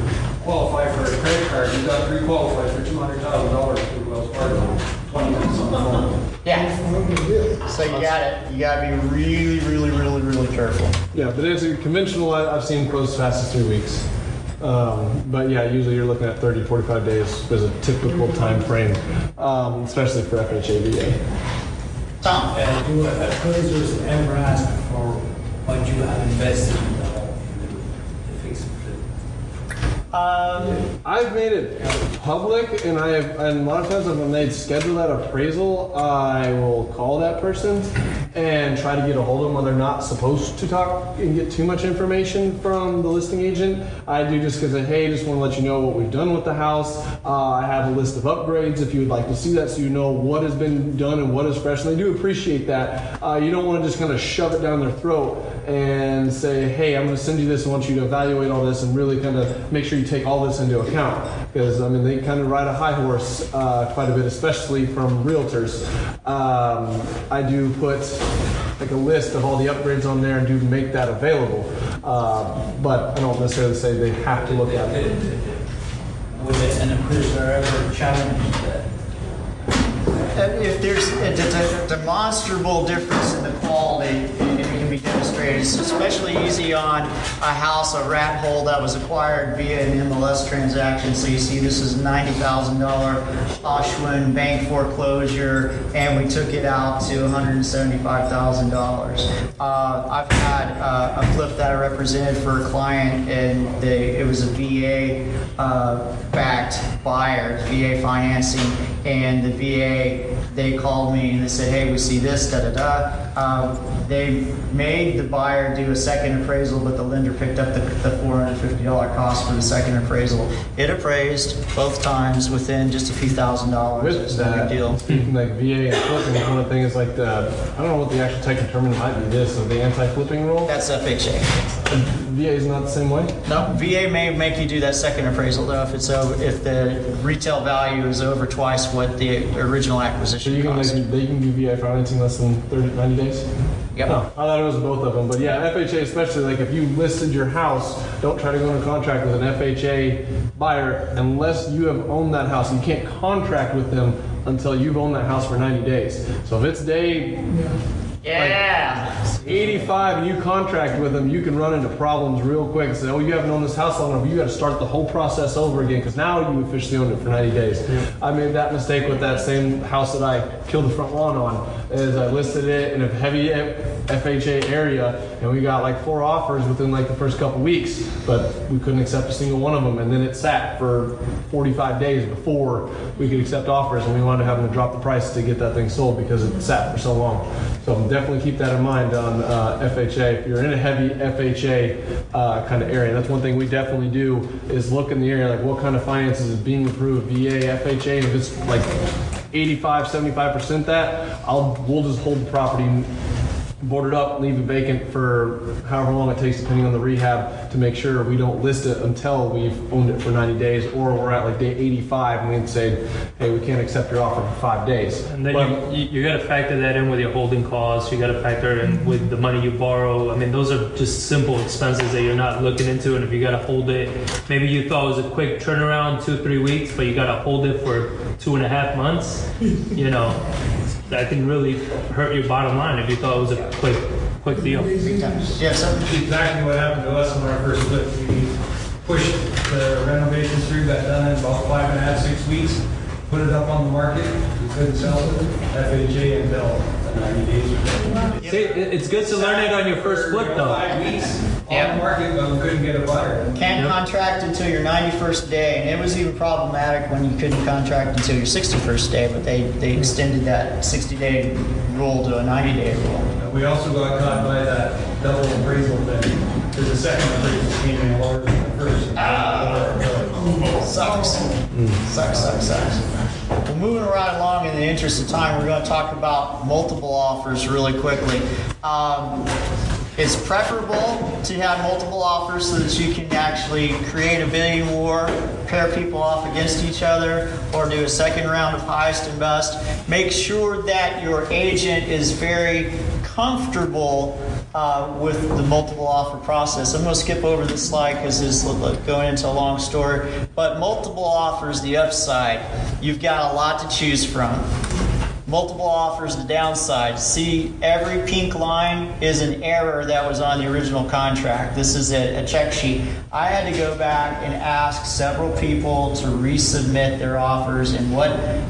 qualify for a credit card, you got pre-qualified for two hundred thousand dollars through Wells Fargo. twenty minutes on the phone. Yeah. So you got it. You got to be really, really, really, really careful. Yeah, but it's a conventional. I- I've seen close as fast as three weeks. Um, but yeah, usually you're looking at thirty to forty-five days as a typical time frame, um, especially for F H A V A. Tom. Uh, do appraisers ever ask for what you have invested in the home to fix it? Um, I've made it public, and I have, and a lot of times when they schedule that appraisal, I will call that person and try to get a hold of them when they're not supposed to talk and get too much information from the listing agent. I do just because, hey, just want to let you know what we've done with the house. Uh, I have a list of upgrades if you would like to see that, so you know what has been done and what is fresh. And they do appreciate that. Uh, you don't want to just kind of shove it down their throat and say, hey, I'm going to send you this. I want you to evaluate all this and really kind of make sure you take all this into account. Because, I mean, they kind of ride a high horse uh, quite a bit, especially from realtors. Um, I do put like a list of all the upgrades on there and do make that available. Uh, but I don't necessarily say they have to look at it. Would an appraiser ever challenge that? If there's a demonstrable difference in the quality, and it can be demonstrated. It's especially easy on a house, a rat hole that was acquired via an M L S transaction. So you see this is a ninety thousand dollars Oshwin bank foreclosure, and we took it out to one hundred seventy-five thousand dollars. Uh, I've had uh, a flip that I represented for a client, and they, it was a V A uh, backed buyer, V A financing, and the V A, they called me and they said, hey, we see this, da da da. Um, they made the buyer do a second appraisal, but the lender picked up the, the four hundred fifty dollars cost for the second appraisal. It appraised both times within just a few thousand dollars. It's no big deal. Speaking like V A and flipping, one of the things like the, I don't know what the actual technical term might be this, so the anti-flipping rule? That's F H A. V A is not the same way? No, V A may make you do that second appraisal though if it's over, if the retail value is over twice what the original acquisition So you can, cost. like, they can do V A financing less than thirty, ninety days? Yep. Oh, I thought it was both of them, but yeah, F H A especially, like if you listed your house, don't try to go into contract with an F H A buyer unless you have owned that house. You can't contract with them until you've owned that house for ninety days. So if it's day yeah. like eighty-five and you contract with them, you can run into problems real quick and say, oh, you haven't owned this house long enough. You got to start the whole process over again because now you officially owned it for ninety days. Yeah. I made that mistake with that same house that I killed the front lawn on. Is I listed it in a heavy F H A area, and we got like four offers within like the first couple weeks, but we couldn't accept a single one of them, and then it sat for forty-five days before we could accept offers, and we wound up having to drop the price to get that thing sold because it sat for so long. So definitely keep that in mind on uh, F H A. If you're in a heavy F H A uh, kind of area, that's one thing we definitely do is look in the area, like what kind of finances is being approved, V A, F H A, and if it's like eighty-five, seventy-five percent that, I'll we'll just hold the property boarded up, leave it vacant for however long it takes depending on the rehab to make sure we don't list it until we've owned it for ninety days, or we're at like day eighty-five and we'd say, hey, we can't accept your offer for five days. And then but, you, you got to factor that in with your holding costs. You got to factor in with the money you borrow. I mean, those are just simple expenses that you're not looking into. And if you got to hold it, maybe you thought it was a quick turnaround, two, three weeks, but you got to hold it for two and a half months, you know, that can really hurt your bottom line if you thought it was a quick, quick deal. Yes, sir. Exactly what happened to us on our first flip. We pushed the renovations through, got done in about five and a half, six weeks, put it up on the market. We couldn't sell it. F H A and Bell for ninety days. See, it's good to learn it on your first flip, though. Five weeks on the market, but we couldn't get a buyer. Can't Yep. contract until your ninety-first day, and it was even problematic when you couldn't contract until your sixty-first day, but they, they extended that sixty-day rule to a ninety-day rule. And we also got caught by that double appraisal thing, because the second appraisal came in lower than the first. Ah, sucks. Sucks, sucks, sucks. Well, moving right along in the interest of time, we're going to talk about multiple offers really quickly. Um, It's preferable to have multiple offers so that you can actually create a bidding war, pair people off against each other, or do a second round of highest and best. Make sure that your agent is very comfortable uh, with the multiple offer process. I'm going to skip over this slide because it's going into a long story. But multiple offers, the upside, you've got a lot to choose from. Multiple offers, the downside. See, every pink line is an error that was on the original contract. This is a, a check sheet. I had to go back and ask several people to resubmit their offers and what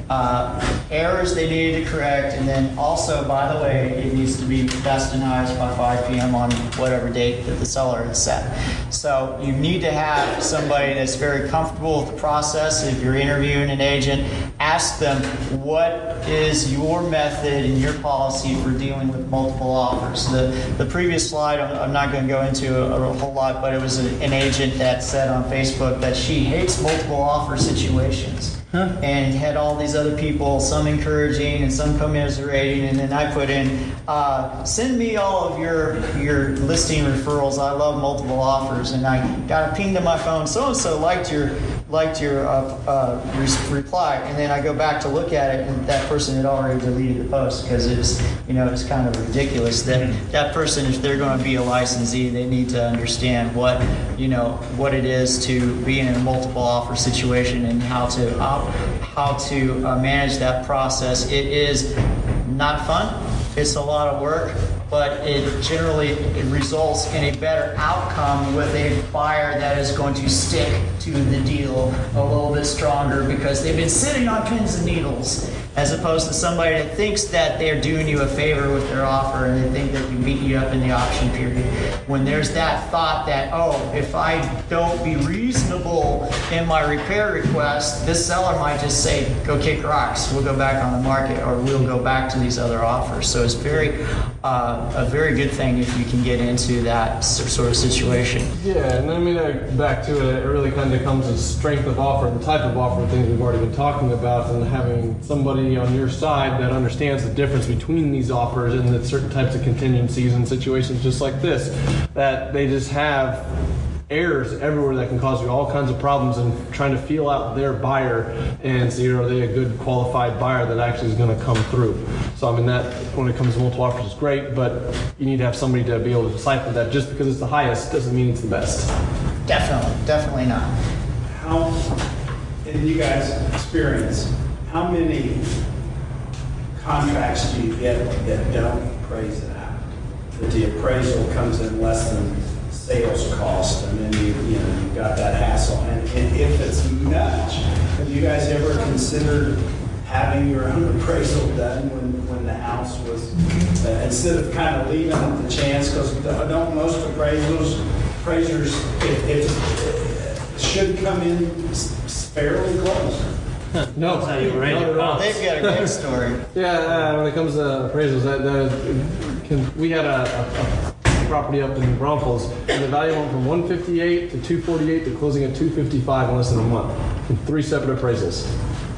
uh, errors they needed to correct. And then also, by the way, it needs to be destinized by five p.m. on whatever date that the seller had set. So you need to have somebody that's very comfortable with the process. If you're interviewing an agent, ask them what is your method and your policy for dealing with multiple offers. The the previous slide, I'm, I'm not going to go into a, a whole lot, but it was a, an agent that said on Facebook that she hates multiple offer situations. Huh? And had all these other people, some encouraging and some commiserating, and then I put in, uh, send me all of your your listing referrals. I love multiple offers, and I got a ping to my phone. So and so liked your liked your uh, uh, re- reply, and then I go back to look at it, and that person had already deleted the post because it's you know it's kind of ridiculous that that person, if they're going to be a licensee, they need to understand what you know what it is to be in a multiple offer situation and how to op- how to uh, manage that process. It is not fun. It's a lot of work, but it generally it results in a better outcome with a buyer that is going to stick to the deal a little bit stronger because they've been sitting on pins and needles, as opposed to somebody that thinks that they're doing you a favor with their offer and they think they can beat you up in the option period. When there's that thought that, oh, if I don't be reasonable in my repair request, this seller might just say, go kick rocks, we'll go back on the market, or we'll go back to these other offers. So it's very uh, a very good thing if you can get into that sort of situation. Yeah, and then I mean, uh, back to it, it really kind of comes to strength of offer, the type of offer, things we've already been talking about, and having somebody on your side that understands the difference between these offers and the certain types of contingencies and situations just like this, that they just have errors everywhere that can cause you all kinds of problems, and trying to feel out their buyer and see are they a good qualified buyer that actually is going to come through. So I mean that when it comes to multiple offers is great, but you need to have somebody to be able to decipher that. Just because it's the highest doesn't mean it's the best. Definitely, definitely not. How, in you guys' experience, how many contracts do you get that don't appraise it out? That the appraisal comes in less than sales cost, and then you you know you've got that hassle. And, and if it's much, have you guys ever considered having your own appraisal done when, when the house was uh, instead of kind of leaving it the chance? Because don't most appraisals appraisers it, it, it should come in fairly close. No, not even ready to call. They've got a great story. Yeah, uh, when it comes to appraisals, that, that can, we had a, a, a property up in Braunfels, and the value went from one fifty-eight to two forty-eight to closing at two fifty-five in less than a month, in three separate appraisals.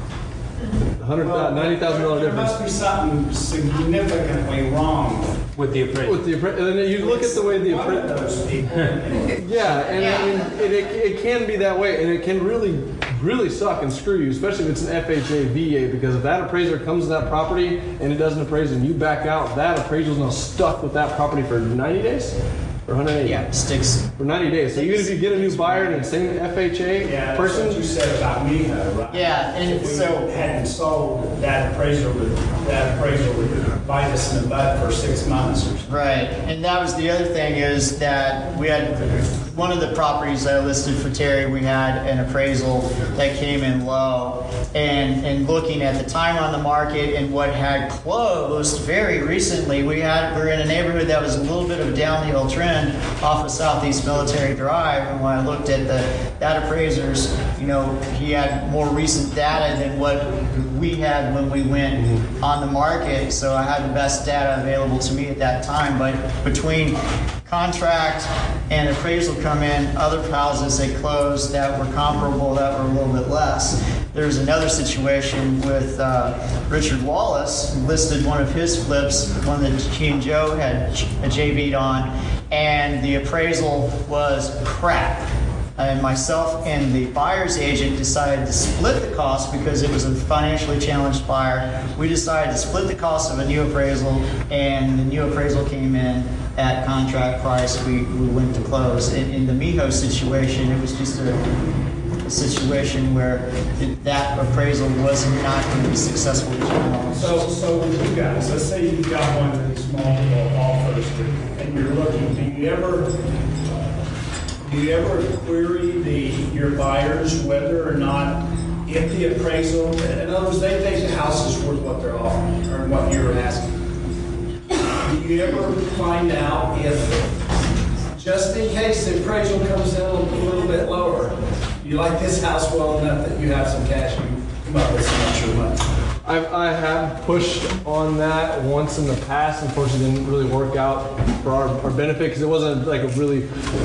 Well, ninety thousand dollars there difference. must be something significantly wrong with the appraisal. With the appraisal, and then you look at the way the appraisal. those people. Yeah, and Yeah. I mean, it, it, it can be that way, and it can really, really suck and screw you, especially if it's an F H A V A, because if that appraiser comes to that property and it doesn't appraise and you back out, that appraiser is now stuck with that property for ninety days? Or one hundred eighty? Yeah, sticks. For ninety days. So even if you get a new buyer and the same F H A Yeah, person. that's what you said about me, though, right? Yeah, and If we so- hadn't sold, that appraiser would, that appraiser would bite us in the butt for six months or something. Right, and that was the other thing is that we had one of the properties I listed for Terry. We had an appraisal that came in low, and and looking at the time on the market and what had closed very recently, we had we were in a neighborhood that was a little bit of a downhill trend off of Southeast Military Drive. And when I looked at the that appraisers, you know, he had more recent data than what we had when we went mm-hmm. on the market. So I had the best data available to me at that time. But between contract and appraisal come in, other houses that closed that were comparable, that were a little bit less. There's another situation with uh, Richard Wallace, who listed one of his flips, one that he and Joe had a J V'd on, and the appraisal was crap. and myself and the buyer's agent decided to split the cost because it was a financially challenged buyer. We decided to split the cost of a new appraisal, and the new appraisal came in at contract price. We, we went to close. In, in the Miho situation, it was just a, a situation where it, that appraisal was not going to be successfully challenged. So, so with you guys, let's say you've got one of these multiple offers and you're looking, do you ever, do you ever query the, your buyers whether or not if the appraisal, in other words, they think the house is worth what they're offering or what you're asking. Do you ever find out if, just in case the appraisal comes in a little bit lower, you like this house well enough that you have some cash, you come up with some extra money? I've, I have pushed on that once in the past. Unfortunately, it didn't really work out for our, our benefit because it wasn't like a really.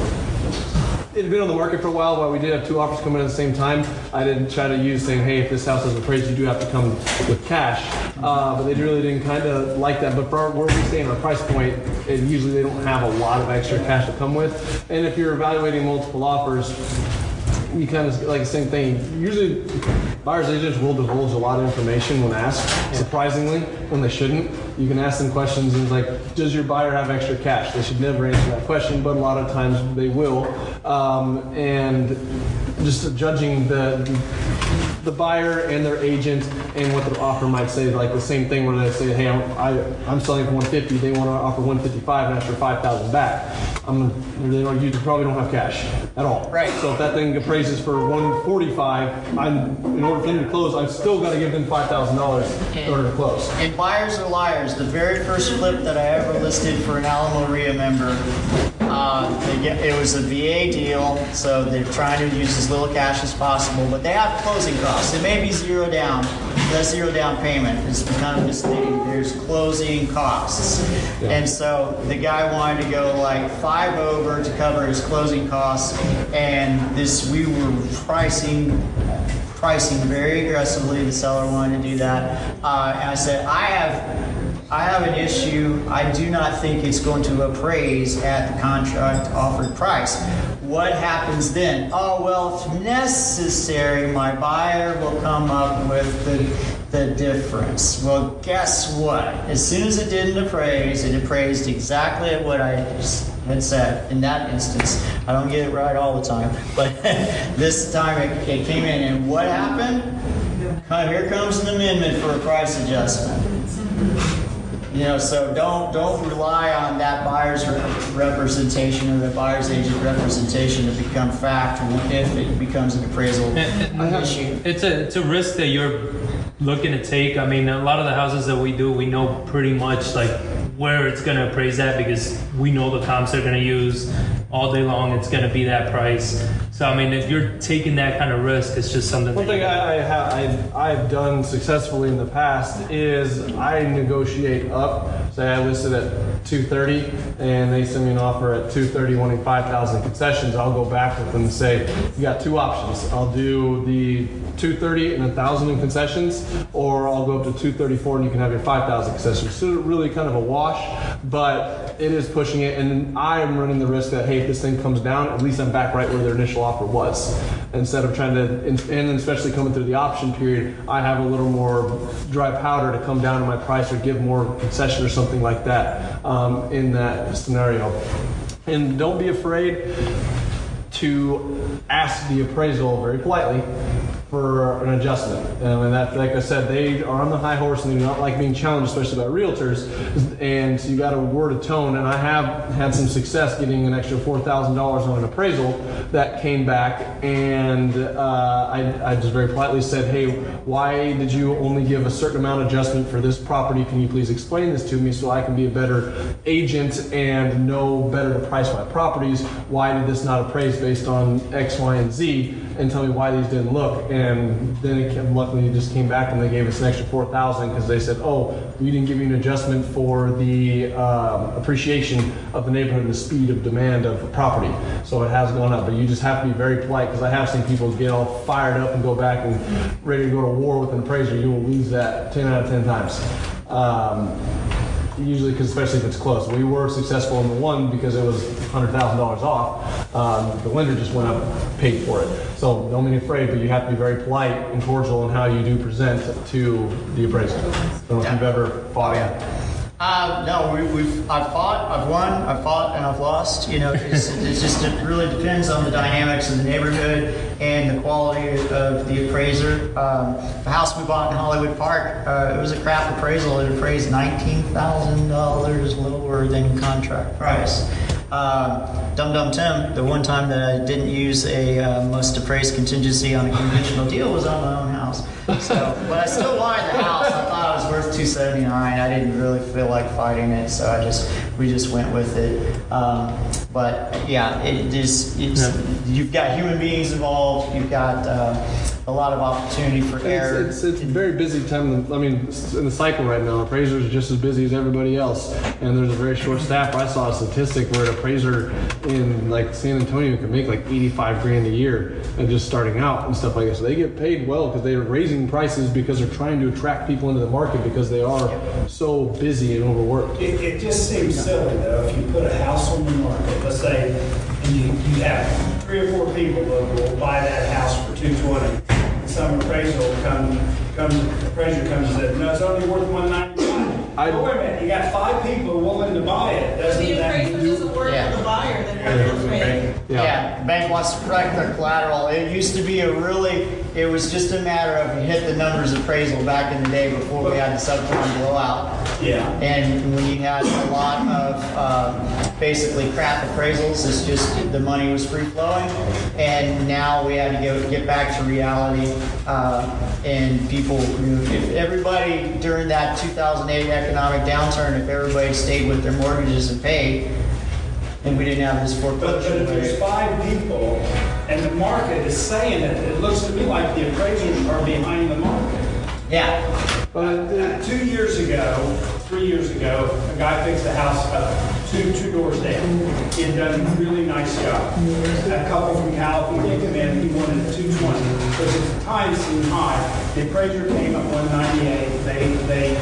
It had been on the market for a while, while we did have two offers coming in at the same time. I didn't try to use saying, hey, if this house is appraised, you do have to come with cash. Uh, but they really didn't kind of like that. But for our, where we stay in our price point, it, usually they don't have a lot of extra cash to come with. And if you're evaluating multiple offers, you kind of like the same thing. Usually, buyers agents will divulge a lot of information when asked, surprisingly, when they shouldn't. You can ask them questions and it's like, does your buyer have extra cash? They should never answer that question, but a lot of times they will. Um, and just judging the the buyer and their agent and what their offer might say, like the same thing when they say, hey, I'm, I, I'm selling for one fifty, they want to offer one fifty-five and ask for five thousand back. I'm, they don't, you probably don't have cash at all. Right. So if that thing appraises for one forty-five, I'm in order for them to close, I've still got to give them five thousand dollars in order to close. And buyers are liars. The very first flip that I ever listed for an Alamo R I A member, uh, they get, it was a V A deal, so they're trying to use as little cash as possible, but they have closing costs. It may be zero down. That zero down payment is kind of misleading. There's closing costs. Yeah. And so the guy wanted to go like five over to cover his closing costs, and this we were pricing pricing very aggressively. The seller wanted to do that. Uh, and I said, I have I have an issue. I do not think it's going to appraise at the contract offered price. What happens then? Oh, well, if necessary, my buyer will come up with the, the difference. Well, guess what? As soon as it didn't appraise, it appraised exactly at what I had said in that instance. I don't get it right all the time, but this time it, it came in, and what happened? Here comes an amendment for a price adjustment. You know, so don't don't rely on that buyer's representation or the buyer's agent representation to become fact if it becomes an appraisal and, and issue. It's a it's a risk that you're looking to take. I mean, a lot of the houses that we do, we know pretty much like where it's going to appraise at because we know the comps they're going to use all day long. It's going to be that price. So I mean, if you're taking that kind of risk, it's just something. One thing I, I have I've, I've done successfully in the past is I negotiate up. Say I listed at two thirty, and they send me an offer at two thirty, wanting five thousand concessions. I'll go back with them and say, you got two options. I'll do the two thirty and a thousand in concessions, or I'll go up to two thirty-four and you can have your five thousand concessions. So really kind of a wash, but it is pushing it, and I'm running the risk that hey, if this thing comes down, at least I'm back right where their initial offer was. Instead of trying to, and especially coming through the option period, I have a little more dry powder to come down to my price or give more concession or something like that um, in that scenario. And don't be afraid to ask the appraisal very politely for an adjustment. Um, and that, like I said, they are on the high horse and they do not like being challenged, especially by realtors. And so you got to word a tone. And I have had some success getting an extra four thousand dollars on an appraisal that came back. And uh, I, I just very politely said, hey, why did you only give a certain amount adjustment for this property? Can you please explain this to me so I can be a better agent and know better to price my properties? Why did this not appraise based on X, Y, and Z? And tell me why these didn't look. And then it came, luckily it just came back and they gave us an extra four thousand because they said, oh, we didn't give you an adjustment for the um, appreciation of the neighborhood and the speed of demand of the property. So it has gone up, but you just have to be very polite because I have seen people get all fired up and go back and ready to go to war with an appraiser. You will lose that ten out of ten times. Um, usually, because especially if it's close. We were successful in the one because it was one hundred thousand dollars off. Um, the lender just went up, paid for it. So don't be afraid, but you have to be very polite and cordial in how you do present to the appraiser. I don't know if you've ever fought yet. Uh, no, we, we've, I've fought, I've won, I've fought, and I've lost. You know, it's, it's just, it really depends on the dynamics of the neighborhood and the quality of the appraiser. Um, the house we bought in Hollywood Park, uh, it was a crap appraisal. It appraised nineteen thousand dollars lower than contract price. Uh, Dum Dum Tim, the one time that I didn't use a uh, must appraise contingency on a conventional deal was on my own house. So, but I still wanted the house. I thought it was worth two seventy-nine. I didn't really feel like fighting it, so I just we just went with it. Um, but yeah, it is. It's yeah. You've got human beings involved. You've got uh, a lot of opportunity for error. It's, it's, it's a very busy time. I mean, in the cycle right now, appraisers are just as busy as everybody else, and there's a very short staff. I saw a statistic where an appraiser in like San Antonio can make like eighty-five grand a year, and just starting out and stuff like that. So they get paid well because they're raising prices because they're trying to attract people into the market because they are so busy and overworked. It, it just seems silly though if you put a house on the market, let's say, and you, you have three or four people that will buy that house for two twenty. Some appraiser will come, comes, appraiser comes and says, no, it's only worth one ninety-five. I, oh, wait a minute, you got five people willing to buy it. Doesn't the appraiser doesn't work yeah. for the buyer, then what they're paying. Yeah. yeah, the bank wants to protect their collateral. It used to be a really, it was just a matter of you hit the numbers appraisal back in the day before we had the subprime blowout. Yeah. And when you had a lot of um, basically crap appraisals, it's just the money was free flowing. And now we had to go get back to reality. Uh, and people, if everybody during that two thousand eight economic downturn, if everybody stayed with their mortgages and paid, and we didn't have this foreclosure. But, but if there's five people and the market is saying it, it looks to me like the appraisers are behind the market. Yeah. But uh, two years ago, three years ago, a guy fixed a house up two two doors down. He had done a really nice job. A couple from California came in, he wanted two twenty. Because at the time seemed high. The appraiser came up one ninety-eight. They they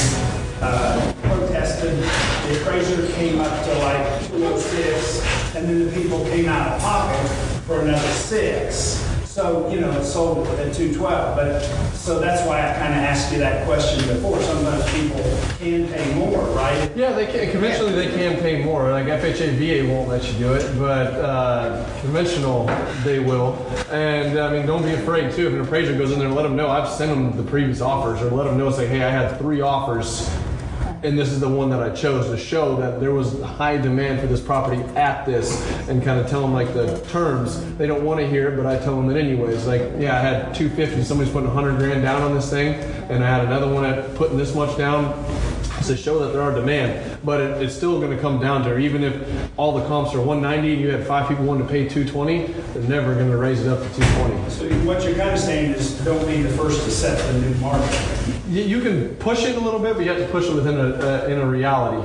uh, protested. The appraiser came up to like two oh six, and then the people came out of pocket for another six. So, you know, it sold at two twelve, but so that's why I kind of asked you that question before. Sometimes people can pay more, right? Yeah, they can. Conventionally, they can pay more. Like F H A, V A won't let you do it, but uh, conventional, they will. And I mean, don't be afraid too. If an appraiser goes in there, let them know. I've sent them the previous offers, or let them know, say, hey, I had three offers, and this is the one that I chose to show that there was high demand for this property at this, and kind of tell them like the terms. They don't want to hear it, but I tell them it anyways. Like, yeah, I had two fifty, somebody's putting one hundred grand down on this thing, and I had another one at putting this much down to show that there are demand. But it, it's still going to come down to, even if all the comps are one ninety and you had five people wanting to pay two twenty, they're never going to raise it up to two twenty. So what you're kind of saying is don't be the first to set the new market. You, you can push it a little bit, but you have to push it within a, uh, in a reality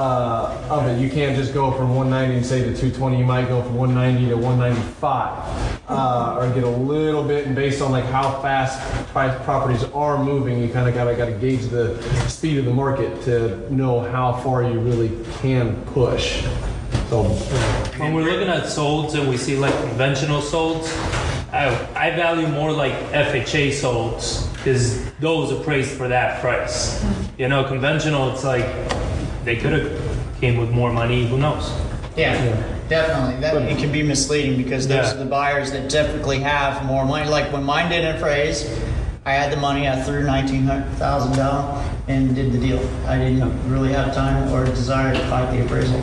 uh, of it. You can't just go from one ninety and say to two twenty. You might go from one ninety to one ninety-five. Uh, or get a little bit, and based on like how fast price properties are moving, you kind of gotta gotta gauge the speed of the market to know how far you really can push. So when we're looking at solds and we see like conventional solds, I, I value more like F H A solds because those appraised for that price. You know, conventional, it's like they could have came with more money. Who knows? Yeah. yeah. Definitely. That, it can be misleading because those yeah. are the buyers that typically have more money. Like when mine didn't appraise, I had the money, I threw nineteen hundred thousand dollars down and did the deal. I didn't really have time or desire to fight the appraisal.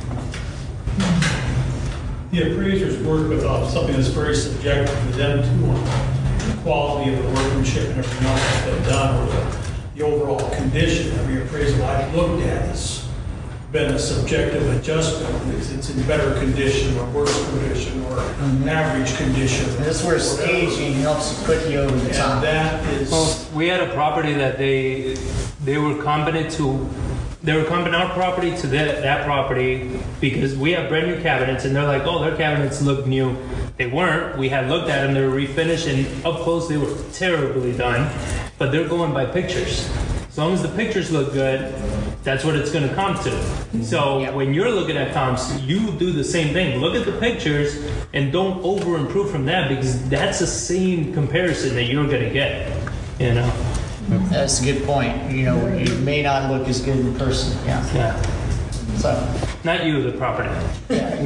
The appraisers work with uh, something that's very subjective to them too, on the quality of the workmanship and everything else that's been done, or the, the overall condition of your appraisal I've looked at is been a subjective adjustment. It's, it's in better condition or worse condition or mm-hmm. average condition. This is where staging helps put you over the and top. That is. Well, we had a property that they they were competent to. They were comping our property to that, that property because we have brand new cabinets, and they're like, oh, their cabinets look new. They weren't. We had looked at them. They were refinished, and up close they were terribly done. But they're going by pictures. As long as the pictures look good, that's what it's going to comp to. So yep. when you're looking at comps, you do the same thing. Look at the pictures and don't over improve from that, because that's the same comparison that you're going to get. You know, that's a good point. You know, you may not look as good in person. Yeah. Yeah. So, not you, the property. Yeah,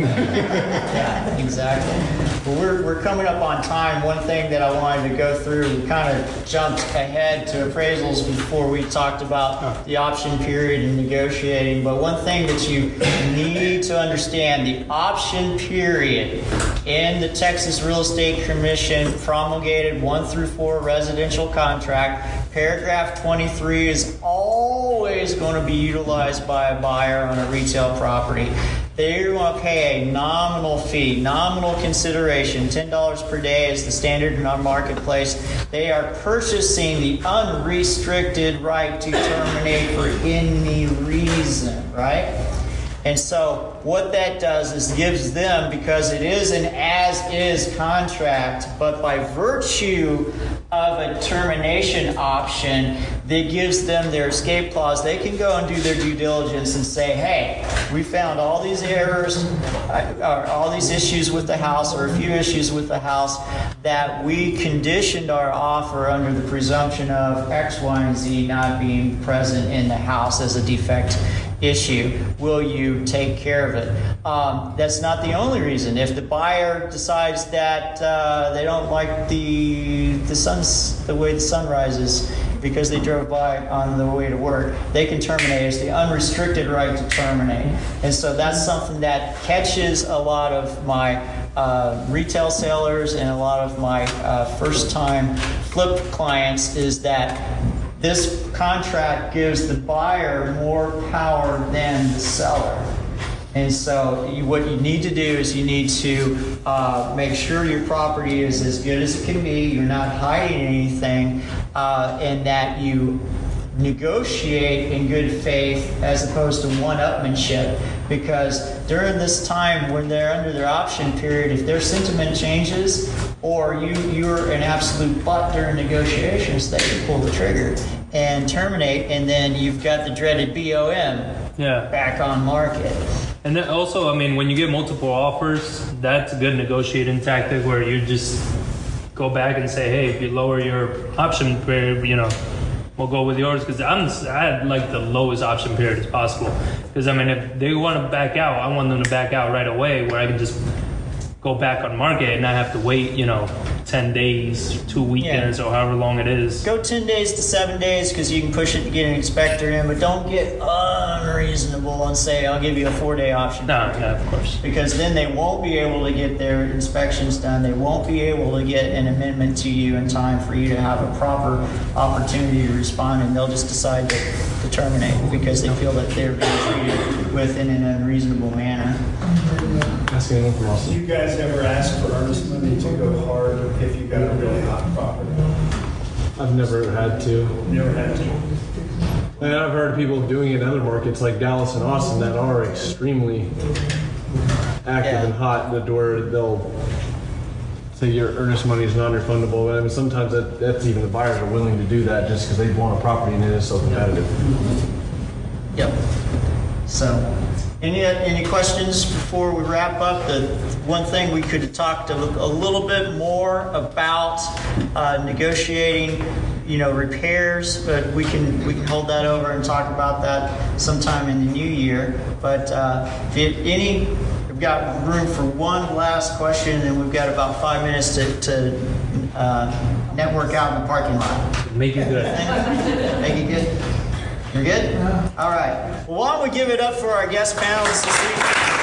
yeah, exactly. Well, we're, we're coming up on time. One thing that I wanted to go through, we kind of jumped ahead to appraisals before we talked about the option period and negotiating. But one thing that you need to understand, the option period in the Texas Real Estate Commission promulgated one through four residential contract, paragraph twenty-three is always going to be utilized by a buyer on a retail property. They're going to pay a nominal fee, nominal consideration. ten dollars per day is the standard in our marketplace. They are purchasing the unrestricted right to terminate for any reason, right? And so what that does is gives them, because it is an as-is contract, but by virtue of a termination option, that gives them their escape clause. They can go and do their due diligence and say, hey, we found all these errors, or all these issues with the house, or a few issues with the house, that we conditioned our offer under the presumption of X, Y, and Z not being present in the house as a defect issue. Will you take care of it? Um, that's not the only reason. If the buyer decides that uh, they don't like the the sun's the way the sun rises because they drove by on the way to work, they can terminate. It's the unrestricted right to terminate. And so that's something that catches a lot of my uh, retail sellers and a lot of my uh, first-time flip clients, is that this contract gives the buyer more power than the seller. And so you, what you need to do is you need to uh, make sure your property is as good as it can be, you're not hiding anything, uh, and that you negotiate in good faith as opposed to one-upmanship. Because during this time when they're under their option period, if their sentiment changes or you, you're an absolute butt during negotiations, they can pull the trigger and terminate, and then you've got the dreaded B O M yeah. back on market. And then also, I mean, when you get multiple offers, that's a good negotiating tactic where you just go back and say, hey, if you lower your option period, you know, we'll go with yours, because I'm I'd like the lowest option period as possible. Because I mean, if they want to back out, I want them to back out right away, where I can just go back on market and not have to wait, you know, ten days, two weekends, yeah. or however long it is. Go ten days to seven days because you can push it to get an inspector in, but don't get unreasonable and say, I'll give you a four-day option. No, yeah, of course. Because then they won't be able to get their inspections done. They won't be able to get an amendment to you in time for you to have a proper opportunity to respond, and they'll just decide to, to terminate because they feel that they're being treated within an unreasonable manner. Do you guys ever ask for earnest money to go hard if you got a really hot property? I've never had to. Never had to. And I've heard people doing it in other markets like Dallas and Austin that are extremely active yeah. and hot, that where they'll say your earnest money is non-refundable. I mean, sometimes that, that's even the buyers are willing to do that just because they want a property and it is so competitive. Yep. So. Any any questions before we wrap up? The one thing we could have talked a, a little bit more about uh, negotiating, you know, repairs, but we can we can hold that over and talk about that sometime in the new year. But uh, if you, any, we've got room for one last question, and we've got about five minutes to, to uh, network out in the parking lot. Make it good. Make it good. You're good? Yeah. All right. Well, why don't we give it up for our guest panelists this evening?